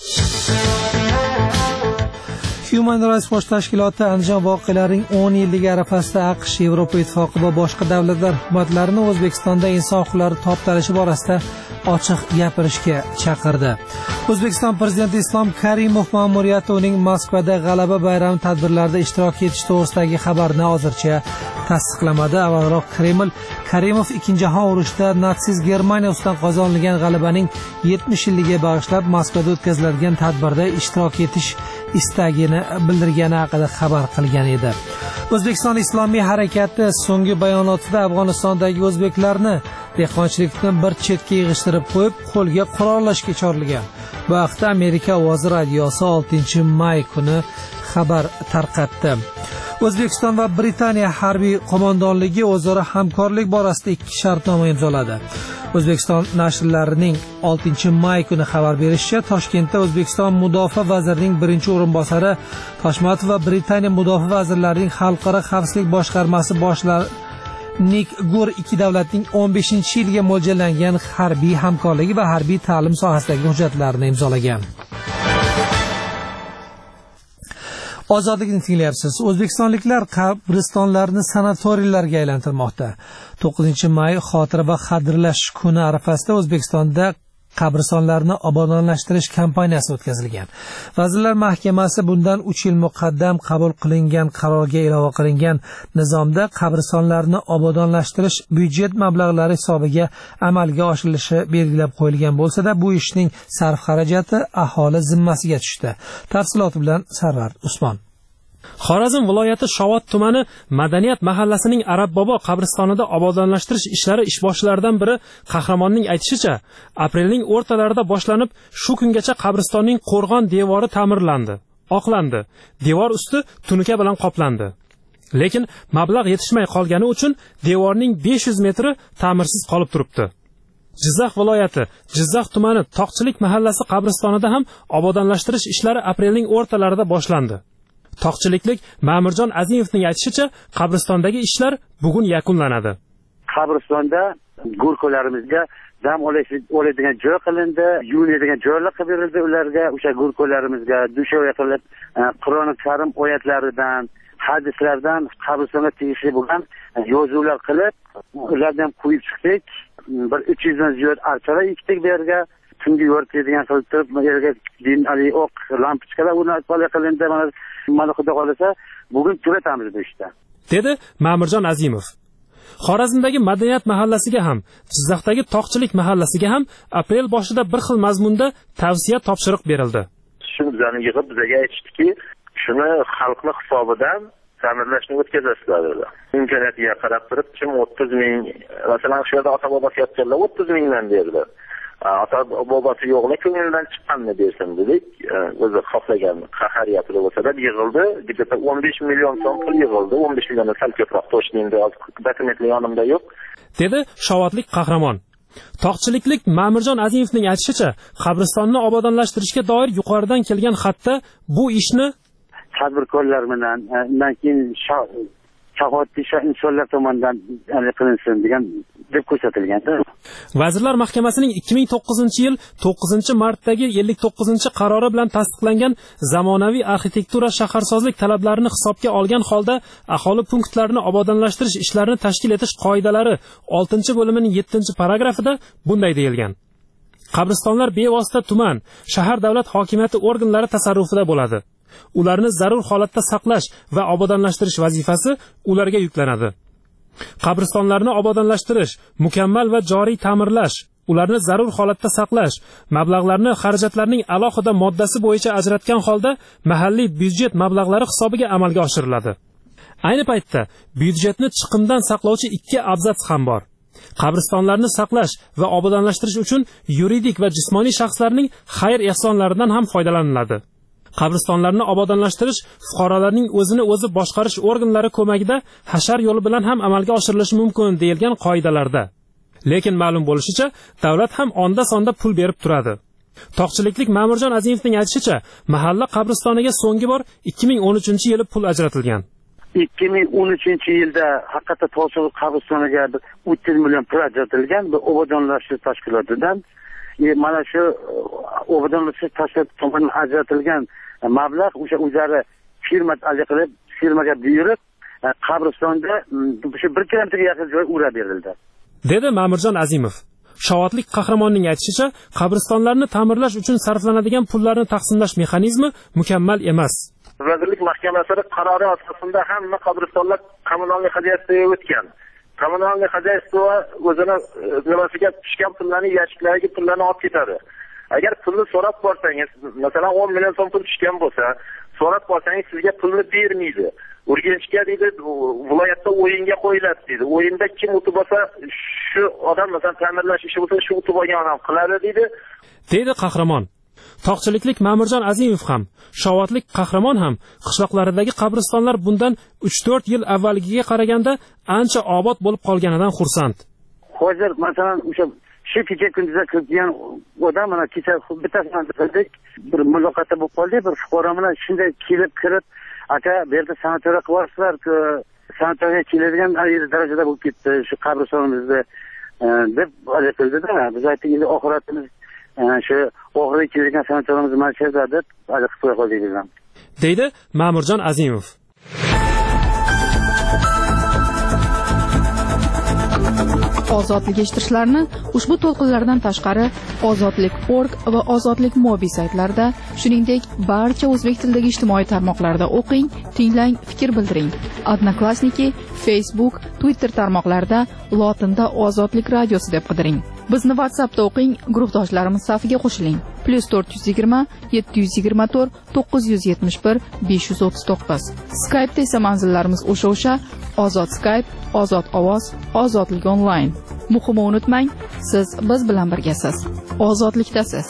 Human Rights Watch tashkiloti Andijon voqealarining 10 yilligi arafasida AQSh, Yevropa Ittifoqi va boshqa davlatlar hukumatlarini O'zbekistonda inson huquqlari toptalishi borasida ochiq gapirishga chaqirdi. O'zbekiston prezidenti Islom Karimov ma'muriyati uning Moskvada G'alaba bayrami tadbirlarida ishtirok etish to'g'risidagi xabarni hozircha tasdiqlamadi. Avvalroq Kreml Karimov Ikkinchi jahon urushida natsist Germaniya ustidan qozonilgan g'alabaning 70 yilligiga bag'ishlab Moskvada o'tkaziladigan tadbirda ishtirok etish istagini bildirgani haqida xabar qilgan edi. O'zbekiston Islomiy harakati so'nggi bayonotida Afg'onistondagi o'zbeklarni dehqonchilikni bir chetga yig'ishtirib qo'yib, qo'lga qurollashga chorlagan. Bu haqda Amerika ovozi radiosi 6-may kuni xabar tarqatdi. O'zbekiston va Britaniya harbiy qo'mondonligi o'zaro hamkorlik borasida 2 shartnoma imzoladi. O'zbekiston nashrlarining 6-may kuni xabar berishicha, Toshkentda O'zbekiston mudofaa vazirining birinchi o'rinbosari Toshmatov va Britaniya mudofaa vazirlarining xalqaro xavfsizlik boshqarmasi boshlig'i Nik Gur ikki davlatning 15-yilga mo'ljallangan harbiy hamkorligi va harbiy ta'lim sohasidagi hujjatlarni imzolagan. Ozodlikni tinglayapsiz. O'zbekistonliklar qabristonlarni sanatoriylarga aylantirmoqda. 9-may xotira va qadrlash kuni arafasida O'zbekistonda qabristonlarni obodonlashtirish kampaniyasi o'tkazilgan. Vazirlar Mahkamasi bundan 3 yil muqaddam qabul qilingan qarorga ilova qilingan nizomda qabristonlarni obodonlashtirish byudjet mablag'lari hisobiga amalga oshirilishi belgilab qo'yilgan bo'lsa-da, bu ishning sarf xarajati aholi zimmasiga tushdi. Tafsiloti bilan Sarvar Usmon. Xorazm viloyati Shovot tumani Madaniyat mahallasining Arab bobo qabristonida obodonlashtirish ishlari ishboshlaridan biri Qahramonning aytishicha, aprelning o'rtalarida boshlanib, shu kungacha qabristonning qo'rg'on devori ta'mirlandi, oqlandi, devor usti tunuka bilan qoplandi. Lekin mablag' yetishmay qolgani uchun devorning 500 metri ta'mirsiz qolib turibdi. Jizzax viloyati Jizzax tumani Toqchilik mahallasi qabristonida ham obodonlashtirish ishlari aprelning o'rtalarida boshlandi. Toqchiliklik Ma'murjon Azimovning aytishicha, qabristondagi ishlar bugun yakunlanadi. Qabristonda go'rkolarimizga dam oladigan joy qilindi, yuvinadigan joylar qilib berildi ularga. O'sha go'rkolarimizga dushoya qilib, Qur'oni Karim oyatlaridan, hadislardan qabristonga tegishli bo'lgan yozuvlar qilib, ularni ham qo'yib chiqdik. Bir 300 dan ziyod archalar ekdik bu yerga. Tungi yoritadigan qilib turib, bu yerga din ali o'q lampochkalar o'rnatilib qilindi. Mana xudo xolasa bugun tugatamiz bu ishda, dedi Ma'murjon Azimov. Xorazmdagi Madaniyat mahallasiga ham, Jizzaxdagi Toqchilik mahallasiga ham aprel boshida bir xil mazmunda tavsiya topshiriq berildi. Shu bizani yig'ib bizga aytishdiki, shuni xalqning hisobidan ta'mirlashni o'tkazasizlar dedi. Imkoniyatiga qarab turib, kim 30 ming, masalan shu yerda ota bobosi yotganlar 30 mingdan berdi. Ota bobosi yo'qlar ko'ngildan chiqqanini bersin dedik. O'zi xohlagan qahariyati bo'lsa-da yig'ildi. Bitta 15 million so'm pul yig'ildi. 15 milliondan sal ko'proq to'shninda dokumentlar yonimda yo'q, dedi Shovotlik Qahramon. Toqchiliklik Ma'murjon Azimovning aytishicha, qabristonni obodonlashtirishga doir yuqoridan kelgan xatda bu ishni tadbirkorlar bilan, undan keyin shahodatli insonlar tomonidan qilinsin degan deb ko'rsatilgan. Vazirlar Mahkamasining 2009-yil 9-martdagi 59-qarori bilan tasdiqlangan zamonaviy arxitektura shaharsozlik talablarini hisobga olgan holda aholi punktlarini obodonlashtirish ishlarini tashkil etish qoidalari 6-bo'limining 7-paragrafida bunday deyilgan. Qabristonlar bevosita tuman, shahar davlat hokimiyati organlari tasarrufida bo'ladi. Ularni zarur holatda saqlash va obodonlashtirish vazifasi ularga yuklanadi. Qabristonlarni obodonlashtirish, mukammal va joriy ta'mirlash, ularni zarur holatda saqlash, mablag'larni xarajatlarning alohida moddasi bo'yicha ajratgan holda mahalliy byudjet mablag'lari hisobiga amalga oshiriladi. Ayni paytda byudjetni chiqimdan saqlovchi 2 abzats ham bor. Qabristonlarni saqlash va obodonlashtirish uchun yuridik va jismoniy shaxslarning xayr-ehsonlaridan ham foydalaniladi. Qabristonlarni obodonlashtirish fuqarolarning o'zini o'zi boshqarish organlari ko'magida hashar yo'li bilan ham amalga oshirilishi mumkin deyilgan qoidalarda. Lekin ma'lum bo'lishicha, davlat ham onda-sonda pul berib turadi. Toqchiliklik Ma'murjon Azimovning aytishicha, mahalla qabristoniga so'nggi bor 2013-yili pul ajratilgan. 2013-yilda haqiqatda Toshkent qabristoniga 300 million pul ajratilgan bu obodonlashtirish tashkilotidan. Mana shu obodonlashtirish tashkiloti tomonidan ajratilgan mablag' o'zlari firmaga buyurib qabristonda shu 1 kilometrga yaqin joy urab berildi. Dedi Ma'murjon Azimov. Shovatlik qahramonning aytishicha, qabristonlarni ta'mirlash uchun sarflanadigan pullarni taqsimlash mexanizmi mukammal emas. Vazirlik Mahkamasi qarori asosida hamma qabristonlar kommunalniy xo'jayinlikka o'tgan. Kommunalniy xo'jayinlik o'zini nimasiga tushgan pullarni yashiklariga pullarni olib ketadi. Agar pulni so'rab borsangiz, masalan 10 million so'm pul tushgan bo'lsa, so'rab borsangiz sizga pulni bermaydi. Urganchga deydi, viloyatda o'yinga qo'yiladi deydi. O'yinda kim o'tib bo'lsa, shu odam masalan ta'mirlash ishi bo'lsa, shu o'tib olgan odam qiladi deydi. Deydi qahramon. Toqchiliklik Ma'murjon Azimov ham, Shovatlik qahramon ham qishloqlaridagi qabristonlar bundan 3-4 yil avvalgiga qaraganda ancha obod bo'lib qolganidan xursand. Hozir masalan o'sha shu kecha kunduzda kirgan odam mana kecha bittasini qildik, bir muloqotda bo'lib qoldik, bir fuqaro bilan shunday kelib kirib, aka bu yerda sanatoriya qilyapsizlar-ku, sanatoriya keladigan darajada bo'lib ketdi shu qabristonimizda deb aytildida. Biz aytdik, endi oxiratimiz shu oxirgi kelgan sanatoriyamiz markazida deb qilib qo'ydik bizdan. Deydi Ma'murjon Azimov. Ozodlik eshittirishlarni ushbu to'lqinlardan tashqari ozodlik.org va ozodlik.mobi saytlarida, shuningdek barcha o'zbek tilidagi ijtimoiy tarmoqlarda o'qing, tinglang, fikr bildiring. Odnoklassniki, Facebook, Twitter tarmoqlarida lotinda Ozodlik radiosi deb qidiring. Bizni WhatsAppda o'qing, guruhdoshlarimiz safiga qo'shiling. +420 724 971 539. Skype'da esa manzillarimiz o'sha Ozod Skype, Ozod ovoz, Ozodlik onlayn. Muhimi unutmang, siz biz bilan birgasiz. Ozodlikdasiz.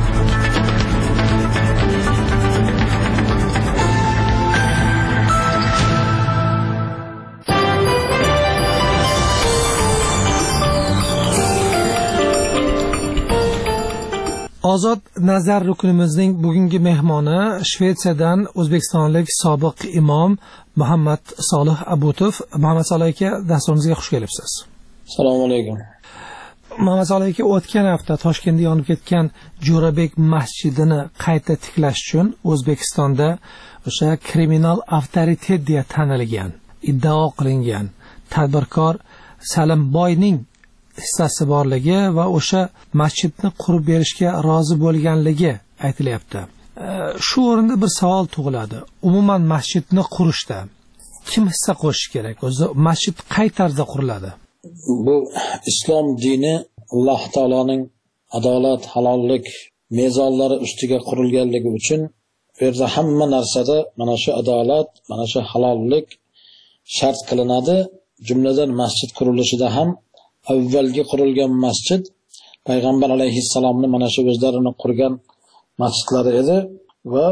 Ozod nazar ruknimizning bugungi mehmoni Shvetsiyadan o'zbekistonlik sobiq imom Muhammad Solih Abutov. Muhammad Solih aka, dasturimizga xush kelibsiz. Assalomu alaykum. Muhammad Solih aka, o'tgan hafta Toshkentda yonib ketgan Jo'rabek masjidini qayta tiklash uchun O'zbekistonda o'sha kriminal avtoritet deya tanilgan, iddao qilingan tadbirkor Salimboyning hissasi borligi va o'sha masjidni qurib berishga rozi bo'lganligi aytilyapti. Shu o'rinda bir savol tug'iladi. Umuman masjidni qurishda kim hissa qo'shishi kerak? O'zi masjid qay tarzda quriladi? Bu islom dini Alloh taoloning adolat, halollik mezonlari ustiga qurilganligi uchun bu yerda hamma narsada mana shu adolat, mana shu halollik shart qilinadi. Jumladan masjid qurilishida ham avvalgi qurilgan masjid payg'ambar alayhissalomni mana shu o'zlarini qurgan masjidlari edi va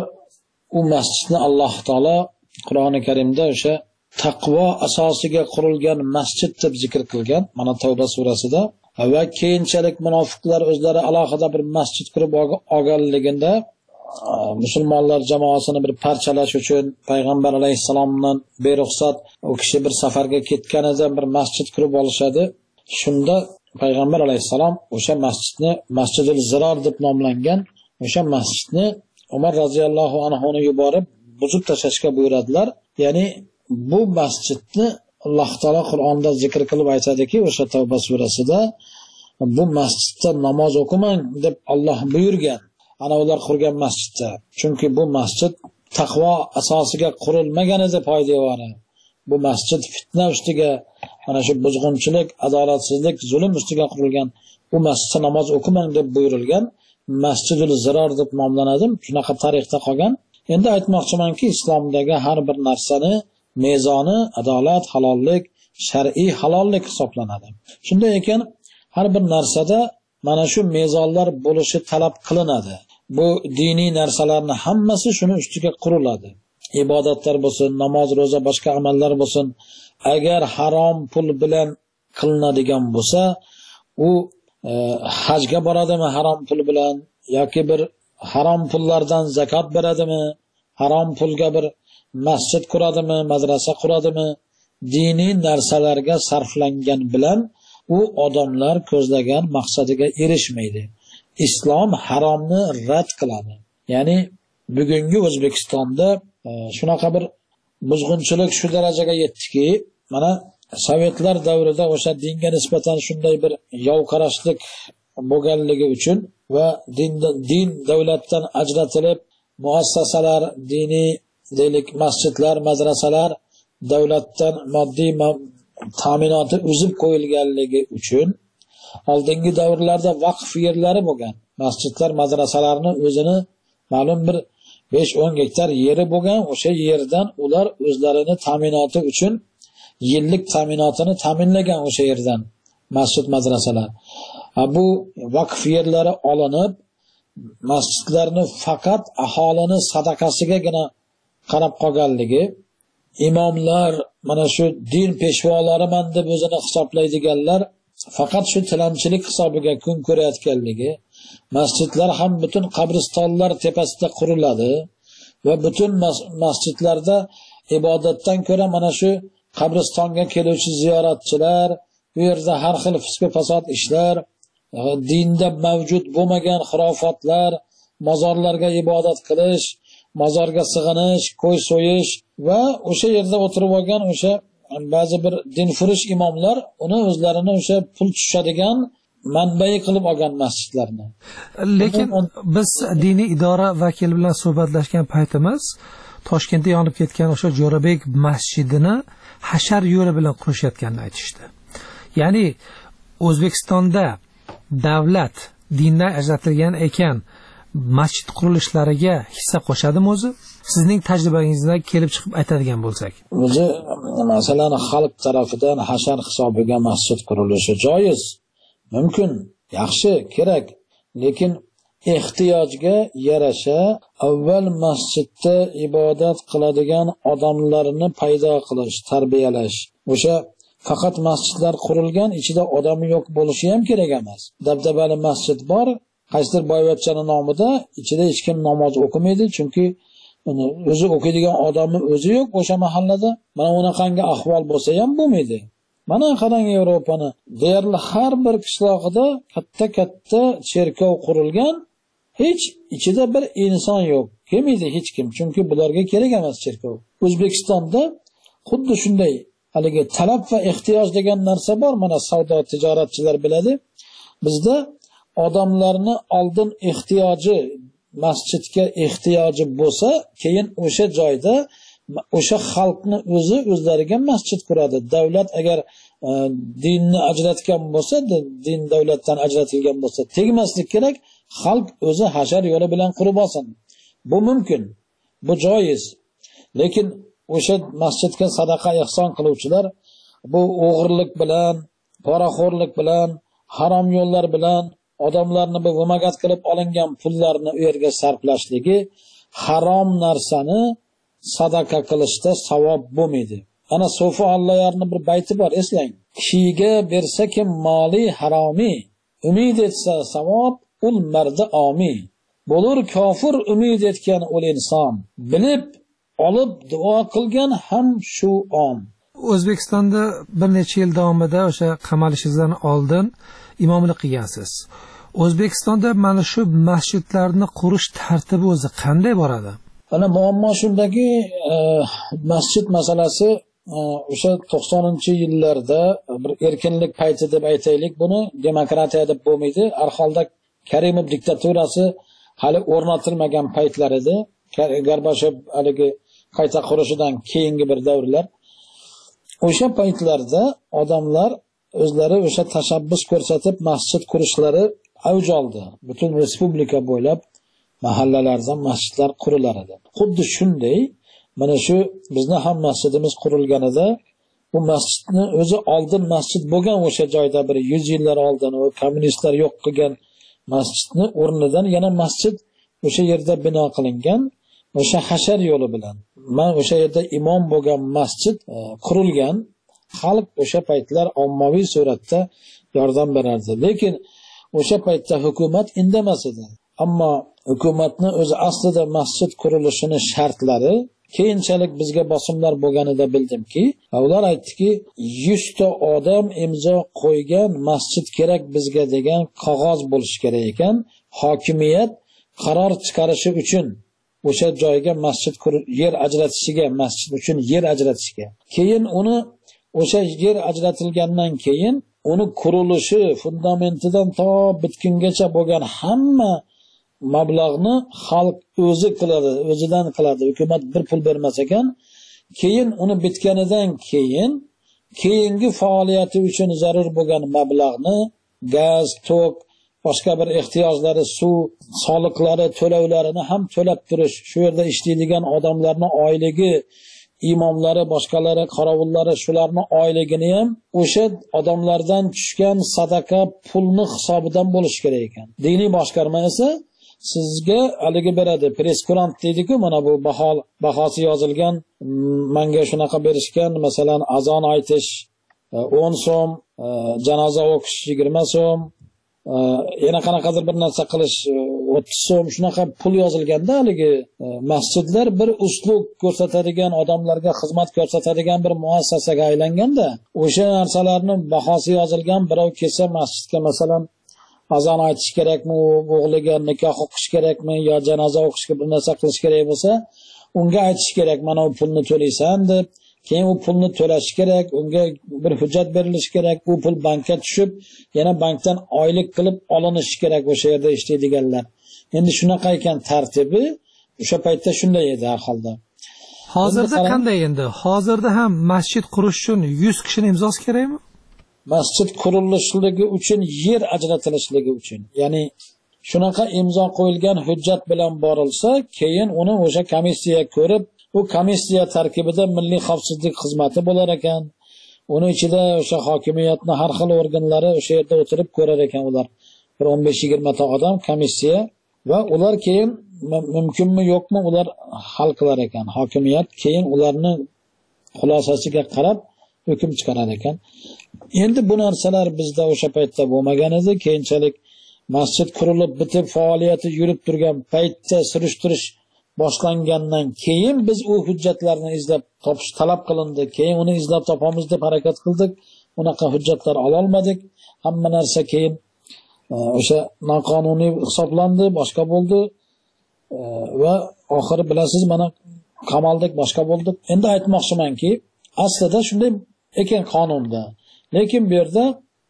u masjidni Alloh taolo Qur'oni Karimda o'sha taqvo asosiga qurilgan masjid deb zikr qilgan, mana Tavba surasida. Va keyinchalik munofiqlar o'zlari alohida bir masjid qurib olganligida musulmonlar jamoasini bir parchalash uchun payg'ambar alayhissalomdan beruxsat u kishi bir safarga ketganidan bir masjid qurib olishadi. Shunda payg'ambar alayhissalom o'sha masjidni Masjidul Ziror deb nomlangan o'sha masjidni Umar roziyallohu anhuni yuborib buzib tashlashga buyuradilar. Ya'ni bu masjidni Alloh taolo Qur'onda zikr qilib aytadiki, o'sha Tavba surasida bu masjidda namoz o'qimang deb Alloh buyurgan. Ana ular qurgan masjidda. Chunki bu masjid taqvo asosiga qurilmagan edi poydevori. Bu masjid fitna ustiga, mana shu buzg'unchilik, adolatsizlik, zulm ustiga qurilgan. Bu masjidda namoz o'qimang deb buyurilgan. Masjidul Ziror deb nomlanadi. Shunaqa tarixda qolgan. Endi aytmoqchimanki, islomdagi har bir narsani mezoni, adolat, halollik shar'iy halollik hisoblanadi. Shunday ekan, har bir narsada mana shu mezonlar bo'lishi talab qilinadi. Bu diniy narsalarning hammasi shuni ustiga quriladi. Ibodatlar bo'lsin, namoz, ro'za, boshqa amallar bo'lsin, agar harom pul bilan qilinadigan bo'lsa, u hajga boradimi harom pul bilan yoki bir harom pullardan zakot beradimi, harom pulga bir masjid quradimi, madrasa quradimi, diniy narsalarga sarflangan bilan u odamlar ko'zlagan maqsadiga erishmaydi. Islom haromni rad qiladi. Ya'ni bugungi O'zbekistonda shunaqa bir buzg'unchilik shu darajaga yetdiki, mana Sovetlar davrida o'sha dinga nisbatan shunday bir yovqarashlik bo'lganligi uchun va din davlatdan ajratilib, muassasalar, diniy deylik masjidlar, madrasalar davlatdan moddiy ta'minoti uzib qo'yilganligi uchun oldingi davrlarda vaqf yerlari bo'lgan. Masjidlar, madrasalarni o'zini ma'lum bir 5-10 gektar yeri bo'lgan, o'sha yerdan ular o'zlarini ta'minoti uchun yillik ta'minotini ta'minlagan o'sha yerdan masjid, madrasalar. Bu vaqf yerlari olinib, masjidlarni faqat aholini sadaqasigagina qarab qolganligi, imomlar mana shu din peshvolariman deb o'zini hisoblaydiganlar faqat shu tilanchilik hisobiga kun ko'rayotganligi, masjidlar ham butun qabristonlar tepasida quriladi va butun masjidlarda ibodatdan ko'ra mana shu qabristonga keluvchi ziyoratchilar, bu yerda har xil fisq va fasod ishlar, dinda mavjud bo'lmagan xurofotlar, mozorlarga ibodat qilish, mozorga sig'inish, qo'y so'yish va o'sha yerda o'tirib olgan o'sha ba'zi bir dinfurush imomlar uni o'zlarini o'sha pul tushadigan manbai qilib olgan masjidlarni. Lekin biz diniy idora vakili bilan suhbatlashgan paytimiz Toshkentda yonib ketgan o'sha Jo'rabek masjidini hashar yo'li bilan qurishayotganini aytishdi. Ya'ni O'zbekistonda davlat dindan ajratilgan ekan, masjid qurilishlariga hissa qo'shadimi o'zi? Sizning tajribangizdan kelib chiqib aytadigan bo'lsak. O'zi masalan xalq tarafidan hashar hisobiga masjid qurilishi joiz, mumkin, yaxshi, kerak, lekin ehtiyojga yarasha avval masjidda ibodat qiladigan odamlarni paydo qilish, tarbiyalash. O'sha faqat masjidlar qurilgan, ichida odami yo'q bo'lishi ham kerak emas. Dabdabali masjid bor, qaysidir boyvachchaning nomida, ichida hech kim namoz o'qimaydi, chunki o'zi o'qiydigan odamni o'zi yo'q o'sha mahallada. Mana unaqangi ahvol bo'lsa ham bo'lmaydi. Mana qarang Yevropani, deyarli har bir qishlog'ida katta cherkov qurilgan, hech ichida bir inson yo'q. Kelmaydi hech kim, chunki bularga kerak emas cherkov. O'zbekistonda xuddi shunday haligi talab va ehtiyoj degan narsa bor. Mana savdo tijoratchilar biladi. Bizda odamlarni oldin ehtiyoji, masjidga ehtiyoji bo'lsa, keyin o'sha joyda o'sha xalqni o'zlariga masjid quradi. Davlat agar dinni ajratgan bo'lsa, din davlatdan ajratilgan bo'lsa, tegmaslik kerak. Xalq o'zi hashar yo'li bilan qurib olsin. Bu mumkin. Bu joiz. Lekin o'sha masjidga sadaqa ihson qiluvchilar bu o'g'irlik bilan, poraxo'rlik bilan, harom yo'llar bilan odamlarni bu vamagat qilib olingan pullarni u yerga sarflashligi, harom narsani sadaqa qilishda savob bo'lmaydi. Ana Sofi Allayarning bir bayti bor, eslang. Kishiga bersa kim moli haromi, umid etsa savob ul mardi omi. Bo'lur kofir umid etgan ul inson, bilib olib duo qilgan ham shu om. O'zbekistonda bir necha yil davomida o'sha qamalishingizdan oldin imomlik qilgansiz. O'zbekistonda mana shu masjidlarni qurish tartibi o'zi qanday boradi? Ana muammo shundaki, masjid masalasi o'sha 90-yillarda bir erkinlik payti deb aytaylik, buni demokratiya deb bo'lmaydi. Har holda Karimov diktaturasi hali o'rnatilmagan paytlar edi. Gorbachyov haligi qayta qurishidan keyingi bir davrlar. O'sha paytlarda odamlar o'zlari o'sha tashabbus ko'rsatib masjid qurishlari avj oldi. Butun respublika bo'ylab mahallalarda masjidlar qurilar edi. Xuddi shunday mana shu bizni ham masjidimiz qurilganida bu masjidni o'zi oldin masjid bo'lgan o'sha joyda bir 100 yillar oldin u kommunistlar yo'q qilgan masjidni o'rnidan yana masjid o'sha yerda bino qilingan o'sha hashar yo'li bilan. Men o'sha yerda imom bo'lgan masjid qurilgan. Xalq o'sha paytlar ommaviy suratda yordam berardi. Lekin o'sha paytda hukumat indamas edi. Ammo hukumatning o'zi aslida masjid qurilishini shartlari keyinchalik bizga bosimlar bo'lganida bildimki, ular aytdiki, 100 ta odam imzo qo'ygan masjid kerak bizga degan qog'oz bo'lishi kerak ekan. Hokimiyat qaror chiqarishi uchun o'sha joyga masjid yer ajratishiga, masjid uchun yer ajratishiga. Keyin uni o'sha yer ajratilgandan keyin uni qurilishi fundamentidan to bitgungacha bo'lgan hamma mablag'ni xalq o'zi qiladi, o'zidan qiladi. Hukumat bir pul bermas ekan. Keyin uni bitganidan keyingi faoliyati uchun zarur bo'lgan mablag'ni gaz, tok, boshqa bir ehtiyojlari, suv, soliqlari, to'lovlarini ham to'lab turish, shu yerda ishlaydigan odamlarning oyligi, imomlari, boshqalari, qorovullari, shularning oyligini ham o'sha odamlardan tushgan sadaqa pulni hisobidan bo'lish kerak ekan. Diniy boshqarma esa sizga haligi beradi, preskurant deydi-ku, mana bu bahosi yozilgan, menga shunaqa berishgan, masalan, azon aytish 10 so'm, janoza o'qish 20 so'm, yana qanaqadir bir narsa qilish 30 so'm, shunaqa pul yozilganda haligi masjidlar bir uslub ko'rsatadigan, odamlarga xizmat ko'rsatadigan bir muassasaga aylanganda, o'sha narsalarni bahosi yozilgan, birov kelsa masjidga masalan azon aytish kerakmi, o'g'liga nikoh o'qish kerakmi yo janoza o'qishga bir narsa qilish kerak bo'lsa, unga aytish kerak, mana bu pulni to'laysan deb. Keyin u pulni to'lash kerak, unga bir hujjat berilishi kerak, u pul bankka tushib, yana bankdan oylik qilib olinishi kerak o'sha yerda ishlaydiganlar. Endi shunaqa ekan tartibi, o'sha paytda shunday edi har holda. Hozirda qanday endi? Hozirda ham masjid qurish uchun 100 kishining imzosi kerakmi? Masjid qurilishligi uchun yer ajratilishligi uchun, ya'ni shunaqa imzo qo'yilgan hujjat bilan borilsa, keyin uni o'sha komissiya ko'rib, bu komissiya tarkibida milliy xavfsizlik xizmati bo'lar ekan. Uni ichida o'sha hokimiyatning har xil organlari o'sha yerda o'tirib ko'rar ekan ular. Bir 15-20 ta odam komissiya va ular keyin mumkinmi yo'qmi ular hal qilar ekan. Hokimiyat keyin ularning xulosasiga qarab hukm chiqarar ekan. Endi bu narsalar bizda o'sha paytda bo'lmagan edi. Keyinchalik masjid qurilib bitib faoliyati yurib turgan paytda surishtirish boshlangandan keyin biz u hujjatlarni izlab topish talab qilindi. Keyin uni izlab topamiz deb harakat qildik. Unaqa hujjatlar ola olmadik. Hamma narsa keyin o'sha noqonuniy hisoblandi, boshqa bo'ldi va oxiri bilasiz, mana qamaldik, boshqa bo'ldik. Endi aytmoqchimanki, aslida shunday ekan qonunda. Lekin bu yerda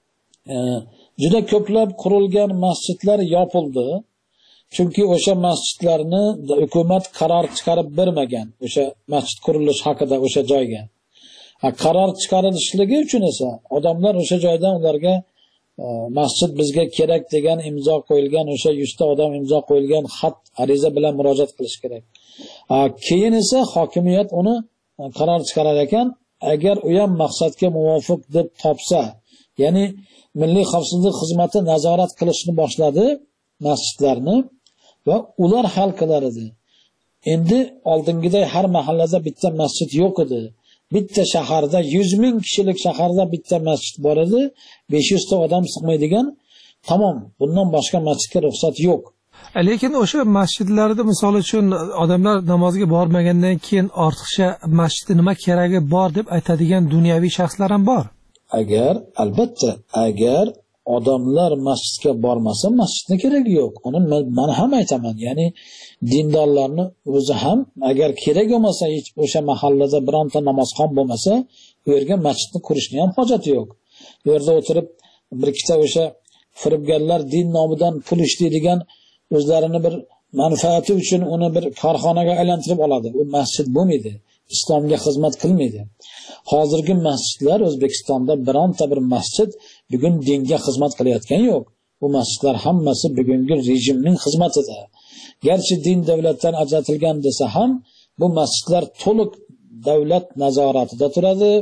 juda ko'plab qurilgan masjidlar yopildi. Chunki o'sha masjidlarni hukumat qaror chiqarib bermagan, o'sha masjid qurilish haqida o'sha joyga. Qaror chiqarilishligi uchun esa odamlar o'sha joydan ularga masjid bizga kerak degan imzo qo'yilgan, o'sha 100 ta odam imzo qo'yilgan xat, ariza bilan murojaat qilish kerak. Keyin esa hokimiyat uni qaror chiqarar ekan, agar u ham maqsadga muvofiq deb topsa, ya'ni milliy xavfsizlik xizmati nazorat qilishni boshladi masjidlarni va ular hal qilar edi. Endi oldingiday har mahallada bitta masjid yo'q edi. Bitta shaharda 100 ming kishilik shaharda bitta masjid bor edi, 500 ta odam sig'maydigan. Tamom, bundan boshqa masjidga ruxsat yo'q. Lekin o'sha masjidlarda misol uchun odamlar namozga bormagandan keyin ortiqcha masjidda nima keragi bor deb aytadigan dunyoviy shaxslar ham bor. Albatta, agar odamlar masjidga bormasa, masjidning keragi yo'q. Uni men ham aytaman. Ya'ni dindorlarni o'zi ham agar kerak bo'lmasa, hech o'sha mahallada bironta namozxon bo'lmasa, u yerga masjidni qurishning ham hojati yo'q. Bu yerda o'tirib bir ikkita o'sha firibgarlar din nomidan pul ishlaydigan, o'zlarini bir manfaati uchun uni bir korxonaga aylantirib oladi. U masjid bo'lmaydi. Islomga xizmat qilmaydi. Hozirgi masjidlar O'zbekistonda bironta bir masjid bugun dinga xizmat qilayotgani yo'q. Bu masjidlar hammasi bugungi rejimning xizmatida. Garchi din davlatdan ajratilgan desa ham, bu masjidlar to'liq davlat nazoratida turadi.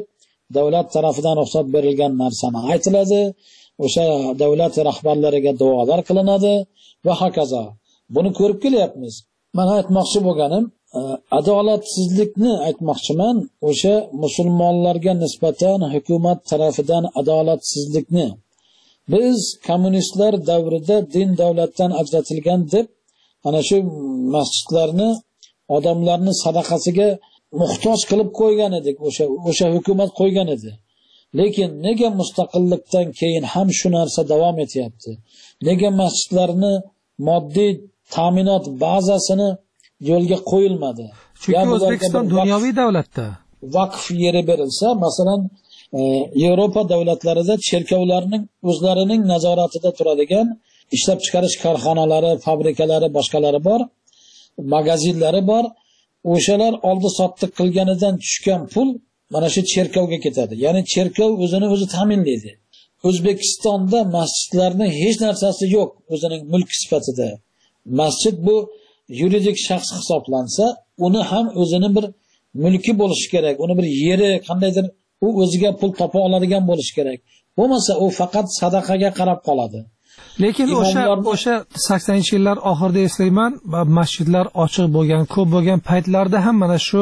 davlat tarafidan ruxsat berilgan narsani aytiladi, o'sha davlat rahbarlariga duolar qilinadi va hokazo. Buni ko'rib kelyapmiz. Men aytmoqchi bo'lganim, adolatsizlikni aytmoqchiman, o'sha musulmonlarga nisbatan hukumat tarafidan adolatsizlikni. Biz kommunistlar davrida din davlatdan ajratilgan deb ana shu masjidlarni odamlarni sadaqasiga muhtoj qilib qo'ygan edik, o'sha hukumat qo'ygan edi. Lekin nega mustaqillikdan keyin ham shu narsa davom etyapti? Nega masjidlarni moddiy ta'minot bazasini yo'lga qo'yilmadi? Chunki O'zbekiston dunyoviy davlatda. Vaqf yeri berilsa, masalan, Yevropa davlatlarida cherkovlarning o'zlarining nazoratida turadigan ishlab chiqarish korxonalari, fabrikalari, boshqalari bor, magazinlari bor. O'shalar oldi sotdik qilganidan tushgan pul mana shu cherkovga ketadi. Ya'ni cherkov o'zini o'zi ta'minlaydi. O'zbekistonda masjidlarning hech narsasi yo'q o'zining mulk sifatida. Masjid bu yuridik shaxs hisoblansa, uni ham o'zini bir mulki bo'lishi kerak. Uni bir yeri qandaydir u o'ziga pul topa oladigan bo'lishi kerak. Bo'lmasa u faqat sadaqaga qarab qoladi. Lekin o'sha 80-yillar oxirida eslayman, masjidlar ochiq bo'lgan, ko'p bo'lgan paytlarda ham mana shu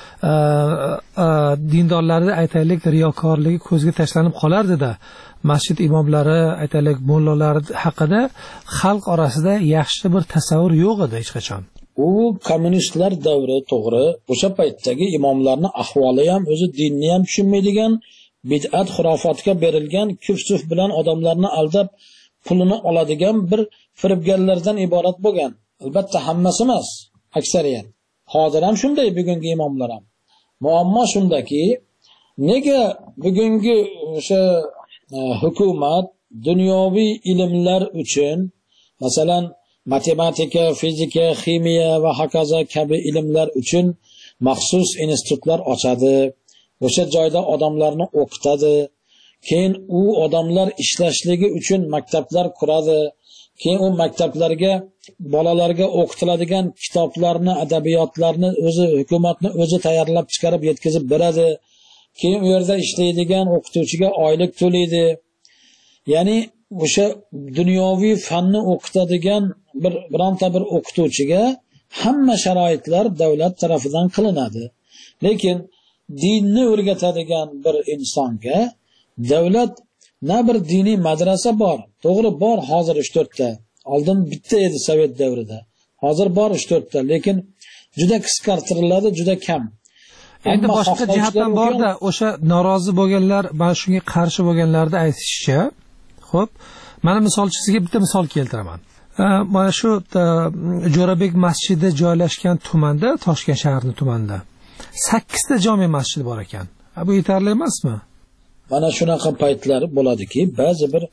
dindorlarning aytaylik riyokorligi ko'zga tashlanib qolardi-da. Masjid imomlari, aytaylik mullalar haqida xalq orasida yaxshi bir tasavvur yo'q edi hech qachon. U kommunistlar davri to'g'ri, o'sha paytdagi imomlarning ahvoli ham o'zi dinni ham tushunmaydigan, bid'at xurofotga berilgan, kufr bilan odamlarni aldab pulini oladigan bir firibgarlardan iborat bo'lgan. Albatta hammasi emas, aksariyat. Hozir ham shunday bugungi imomlar ham. Muammo shundaki, nega bugungi o'sha hukumat dunyoviy ilmlar uchun, masalan, matematika, fizika, ximiya va hokazo kabi ilmlar uchun maxsus institutlar ochadi. O'sha joyda odamlarni o'qitadi. Keyin u odamlar ishlashligi uchun maktablar quradi. Keyin u maktablarga bolalarga o'qitiladigan kitoblarni, adabiyotlarni o'zi hukumatni o'zi tayyorlab chiqarib yetkazib beradi. Keyin u yerda ishlaydigan o'qituvchiga oylik to'laydi. Ya'ni o'sha dunyoviy fanni o'qitadigan bironta bir o'qituvchiga hamma sharoitlar davlat tarafidan qilinadi. Lekin dinni o'rgatadigan bir insonga davlat na bir diniy madrasa bor. To'g'ri bor, hozir 3-4 ta. Oldin bitta edi Sovet davrida. Hozir bor 3-4 ta, lekin juda qisqartiriladi, juda kam. Endi boshqa jihatdan bor-da, o'sha norozi bo'lganlar, mana shunga qarshi bo'lganlarni aytishicha, xo'p, mana misolchisiga bitta misol keltiraman. Mana shu Jo'rabek masjidi joylashgan tumanda, Toshkent shahrining tumanida 8 ta jome masjid bor ekan. Bu yetarli emasmi? Mana shunaqa paytlar bo'ladiki, ba'zi bir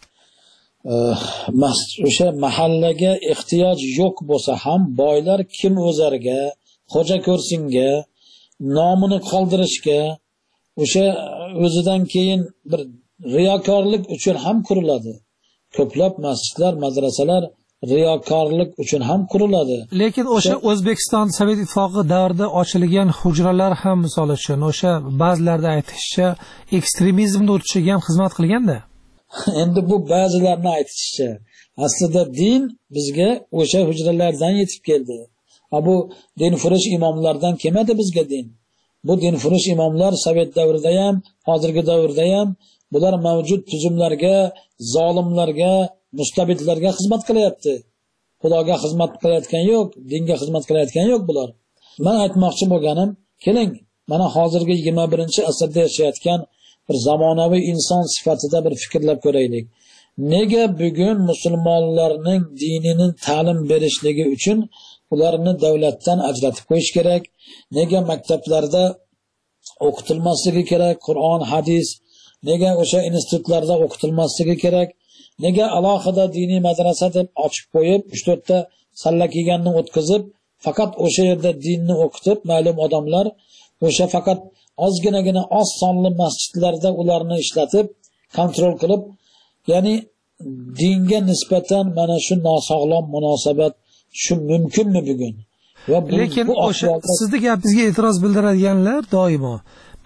o'sha mahallaga ehtiyoj yo'q bo'lsa ham boylar kim o'zarga, xo'ja ko'rsinga, nomini qoldirishga, o'sha o'zidan keyin bir riyokorlik uchun ham quriladi. Ko'plab masjidlar, madrasalar riyokorlik uchun ham quriladi. Lekin o'sha O'zbekiston Sovet ittifoqi davrida ochilgan hujralar ham misol uchun o'sha ba'zilarda aytishicha ekstremizmni o'tishiga ham xizmat qilganda. Endi bu ba'zilarning aytishicha aslida din bizga o'sha hujralardan yetib keldi. Bu dinfurush imomlardan kelmadi bizga din. Bu dinfurush imomlar Sovet davrida ham, hozirgi davrda ham bular mavjud tuzumlarga, zolimlarga, mustabidlarga xizmat qilyapti. Xudoga xizmat qilayotgan yo'q, dinga xizmat qilayotgan yo'q bular. Men aytmoqchi bo'lganim, keling, mana hozirgi 21-asrda yashayotgan bir zamonaviy inson sifatida bir fikrlab ko'raylik. Nega bugun musulmonlarning dinini ta'lim berishligi uchun ularni davlatdan ajratib qo'yish kerak? Nega maktablarda o'qitilmasligi kerak Qur'on, hadis? Nega o'sha institutlarda o'qitilmasligi kerak? Nega alohida diniy madrasa deb ochib qo'yib, 3-4 ta salla kiyganni o'tkazib, faqat o'sha yerda dinni o'qitib, ma'lum odamlar o'sha faqat ozginagina oz sonli masjidlarda ularni ishlatib, kontrol qilib, ya'ni dinga nisbatan mana shu nosog'lom munosabat shu mumkinmi bugun? Lekin o'sha sizning gapingizga e'tiroz bildiradiganlar doimo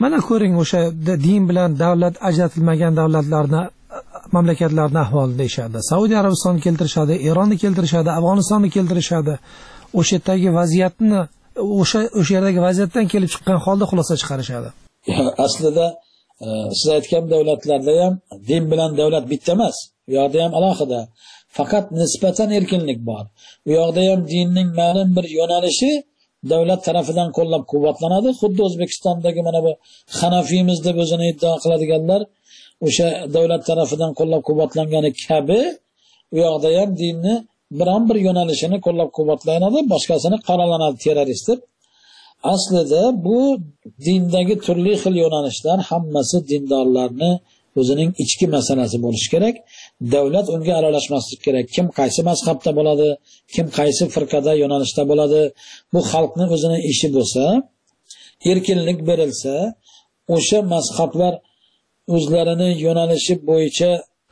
Mana ko'ring, o'sha din bilan davlat ajratilmagan davlatlarni mamlakatlarning ahvolini deyishadi. Saudiya Arabistonni keltirishadi, Eronni keltirishadi, Afg'onistonni keltirishadi. O'sha yerdagi vaziyatni, o'sha yerdagi vaziyatdan kelib chiqqan holda xulosa chiqarishadi. Aslida siz aytgan davlatlarda ham din bilan davlat bitta emas. Bu yoqda ham alohida. Faqat nisbatan erkinlik bor. Bu yoqda ham dinning ma'lum bir yo'nalishi davlat tarafidan qo'llab-quvvatlanadi. Xuddi O'zbekistondagi mana bu Hanafiymiz deb o'zini iddao qiladiganlar o'sha davlat tarafidan qo'llab-quvvatlangani kabi u yoqda ham dinni biron bir yo'nalishini qo'llab-quvvatlanadi, boshqasini qoralanadi terrorist deb. Aslida bu dindagi turli xil yo'nalishlar hammasi dindorlarni o'zining ichki masalasi bo'lishi kerak. Davlat unga aralashmaslik kerak. Kim qaysi mazhabda bo'ladi, kim qaysi firqada yo'nalishda bo'ladi, bu xalqning o'zining ishi bo'lsa, erkinlik berilsa, o'sha mazhablar o'zlarini yo'nalishi bo'yicha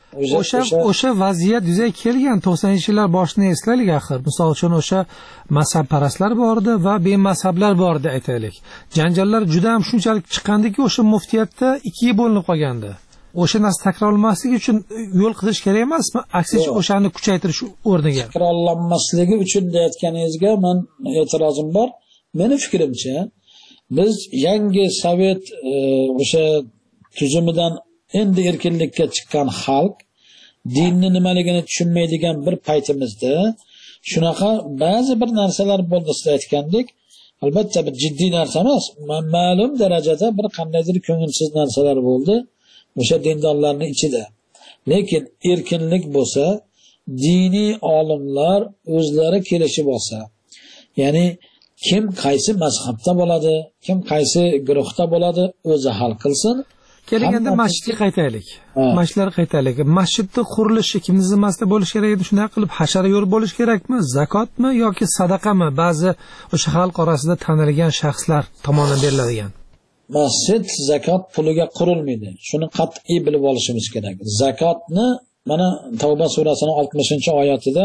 o'sha vaziyat yuzaga kelgan 90-yillar boshini eslaylik axir. Misol uchun o'sha mazhabparastlar bor edi va bemazhablar bor edi aytaylik. Janjallar juda ham shunchalik chiqqandiki, o'sha muftiyatda ikkiga bo'linib qolgandi. O'sha narsa takrorlanmasligi uchun yo'l qidish kerak emasmi? Aksincha o'shani kuchaytirish o'rniga. Takrorlanmasligi uchun deyotganingizga men e'tirozim bor. Meni fikrimcha, biz yangi sovet o'sha tuzumidan endi erkinlikka chiqqan xalq dinni nimaligini tushunmaydigan bir paytimizda shunaqa ba'zi bir narsalar bo'ldi, siz aytgandek, albatta bir jiddiy narsa emas, ma'lum darajada bir qandaydir ko'ngilsiz narsalar bo'ldi o'sha dindorlarning ichida. Lekin erkinlik bo'lsa, diniy olimlar o'zlari kelishib olsa, ya'ni kim qaysi mazhabda bo'ladi, kim qaysi guruhda bo'ladi, o'zi hal qilsin. Keling, endi masjidga qaytaylik. Masjidlarga qaytaylik. Masjidning qurilishi kimning zimmasida bo'lishi kerak edi? Shunday qilib hashara yo'l bo'lishi kerakmi? Zakotmi yoki sadaqami? Ba'zi o'sha xalq orasida tanilgan shaxslar tomonidan beriladigan. Masjid zakot puliga qurilmaydi. Shuni qat'iy bilib olishimiz kerak. Zakotni mana Tavba surasining 60-oyatida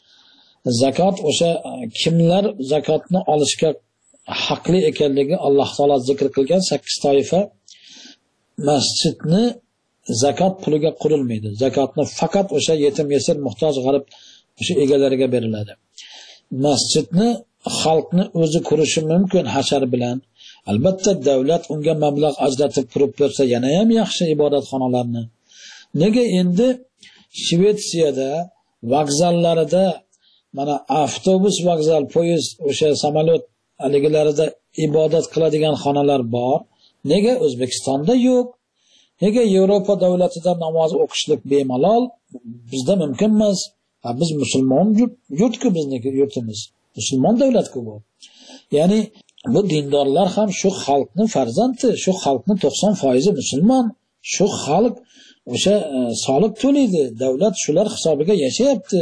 zakot o'sha kimlar zakotni olishga haqli ekanligi Alloh taolo zikr qilgan 8 toifa masjidni zakot puliga qurilmaydi. Zakotni faqat o'sha yetim yesir muhtoj g'arib o'sha egalariga beriladi. Masjidni xalqni o'zi qurishi mumkin hashar bilan. Albatta davlat unga mablag' ajratib qurib bersa yana ham yaxshi ibodatxonalarni. Nega endi Shvetsiyada vokzallarida mana avtobus vokzal, poyezd, o'sha samolyot aligilarida ibodat qiladigan xonalar bor? Nega O'zbekistonda yo'q? Nega Yevropa davlatida namoz o'qishlik bemalol? Bizda mumkin emas. Biz musulmon yurtku, bizniki yurtimiz. Musulmon davlatku bu. Ya'ni bu dindorlar ham shu xalqning farzandi, shu xalqning 90% musulmon. Shu xalq o'sha soliq to'laydi, davlat shular hisobiga yashayapti.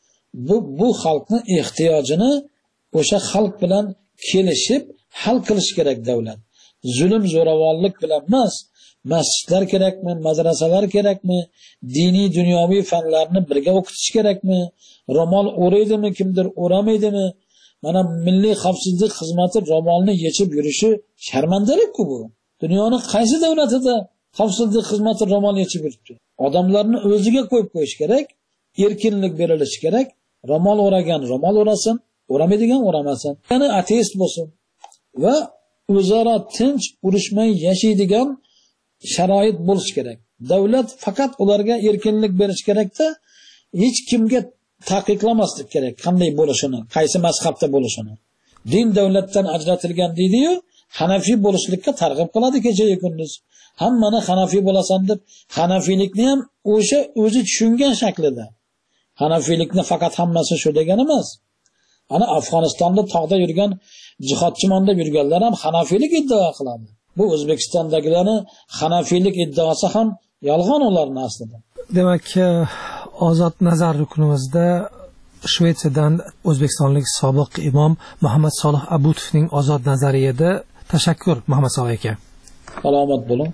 Bu xalqning ehtiyojini o'sha xalq bilan kelishib hal qilish kerak davlat. Zulm zo'ravonlik bilan emas. Masjidlar kerakmi, madrasalar kerakmi, diniy dunyoviy fanlarni birga o'qitish kerakmi, ro'mol o'raydimi, kimdir o'ramaydimi? Mana milliy xavfsizlik xizmati ro'molni yechib yurishi sharmandalik-ku bu. Dunyoning qaysi davlatida xavfsizlik xizmati ro'mol yechib yuribdi? Odamlarni o'ziga qo'yib qo'yish kerak, erkinlik berilishi kerak. Ro'mol o'ragan ro'mol o'rasin, o'ramaydigan o'ramasin. Ya'ni ateist bo'lsin va o'zaro tinch urushmay yashaydigan sharoit bo'lish kerak. Davlat faqat ularga erkinlik berish kerakda, hech kimga taqiqlamaslik kerak qanday bo'lishini, qaysi mazhabda bo'lishini. Din davlatdan ajratilgan deydi-yu, Hanafiy bo'lishlikka targ'ib qiladi kecha-yu kunduz. Hammani Hanafiy bo'lasan deb, Hanafiylikni ham o'sha o'zi tushungan shaklida. Hanafiylikni faqat hammasi shu degan emas. Ana Afg'onistonda tog'da yurgan jihodchimonda yurganlar ham Hanafiylik iddao qiladi. Bu O'zbekistondagilarni Hanafiylik iddaosi ham yolg'on ularning aslida. Demak, ozod nazar ruknimizda Shvetsiyadan o'zbekistonlik sobiq imom Muhammad Solih Abutovning ozod nazari edi. Tashakkur Muhammad Solih aka. Salomat bo'ling.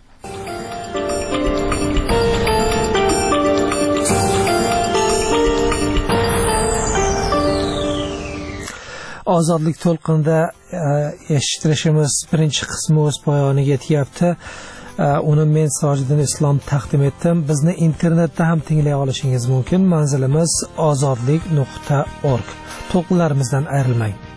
ozodlik to'lqinida eshittirishimiz birinchi qismi o'z poyoniga yetyapti. Uni men Sirojiddin Islom taqdim etdim. Bizni internetda ham tinglay olishingiz mumkin. Manzilimiz ozodlik.org. To'lqinlarimizdan ayrilmang.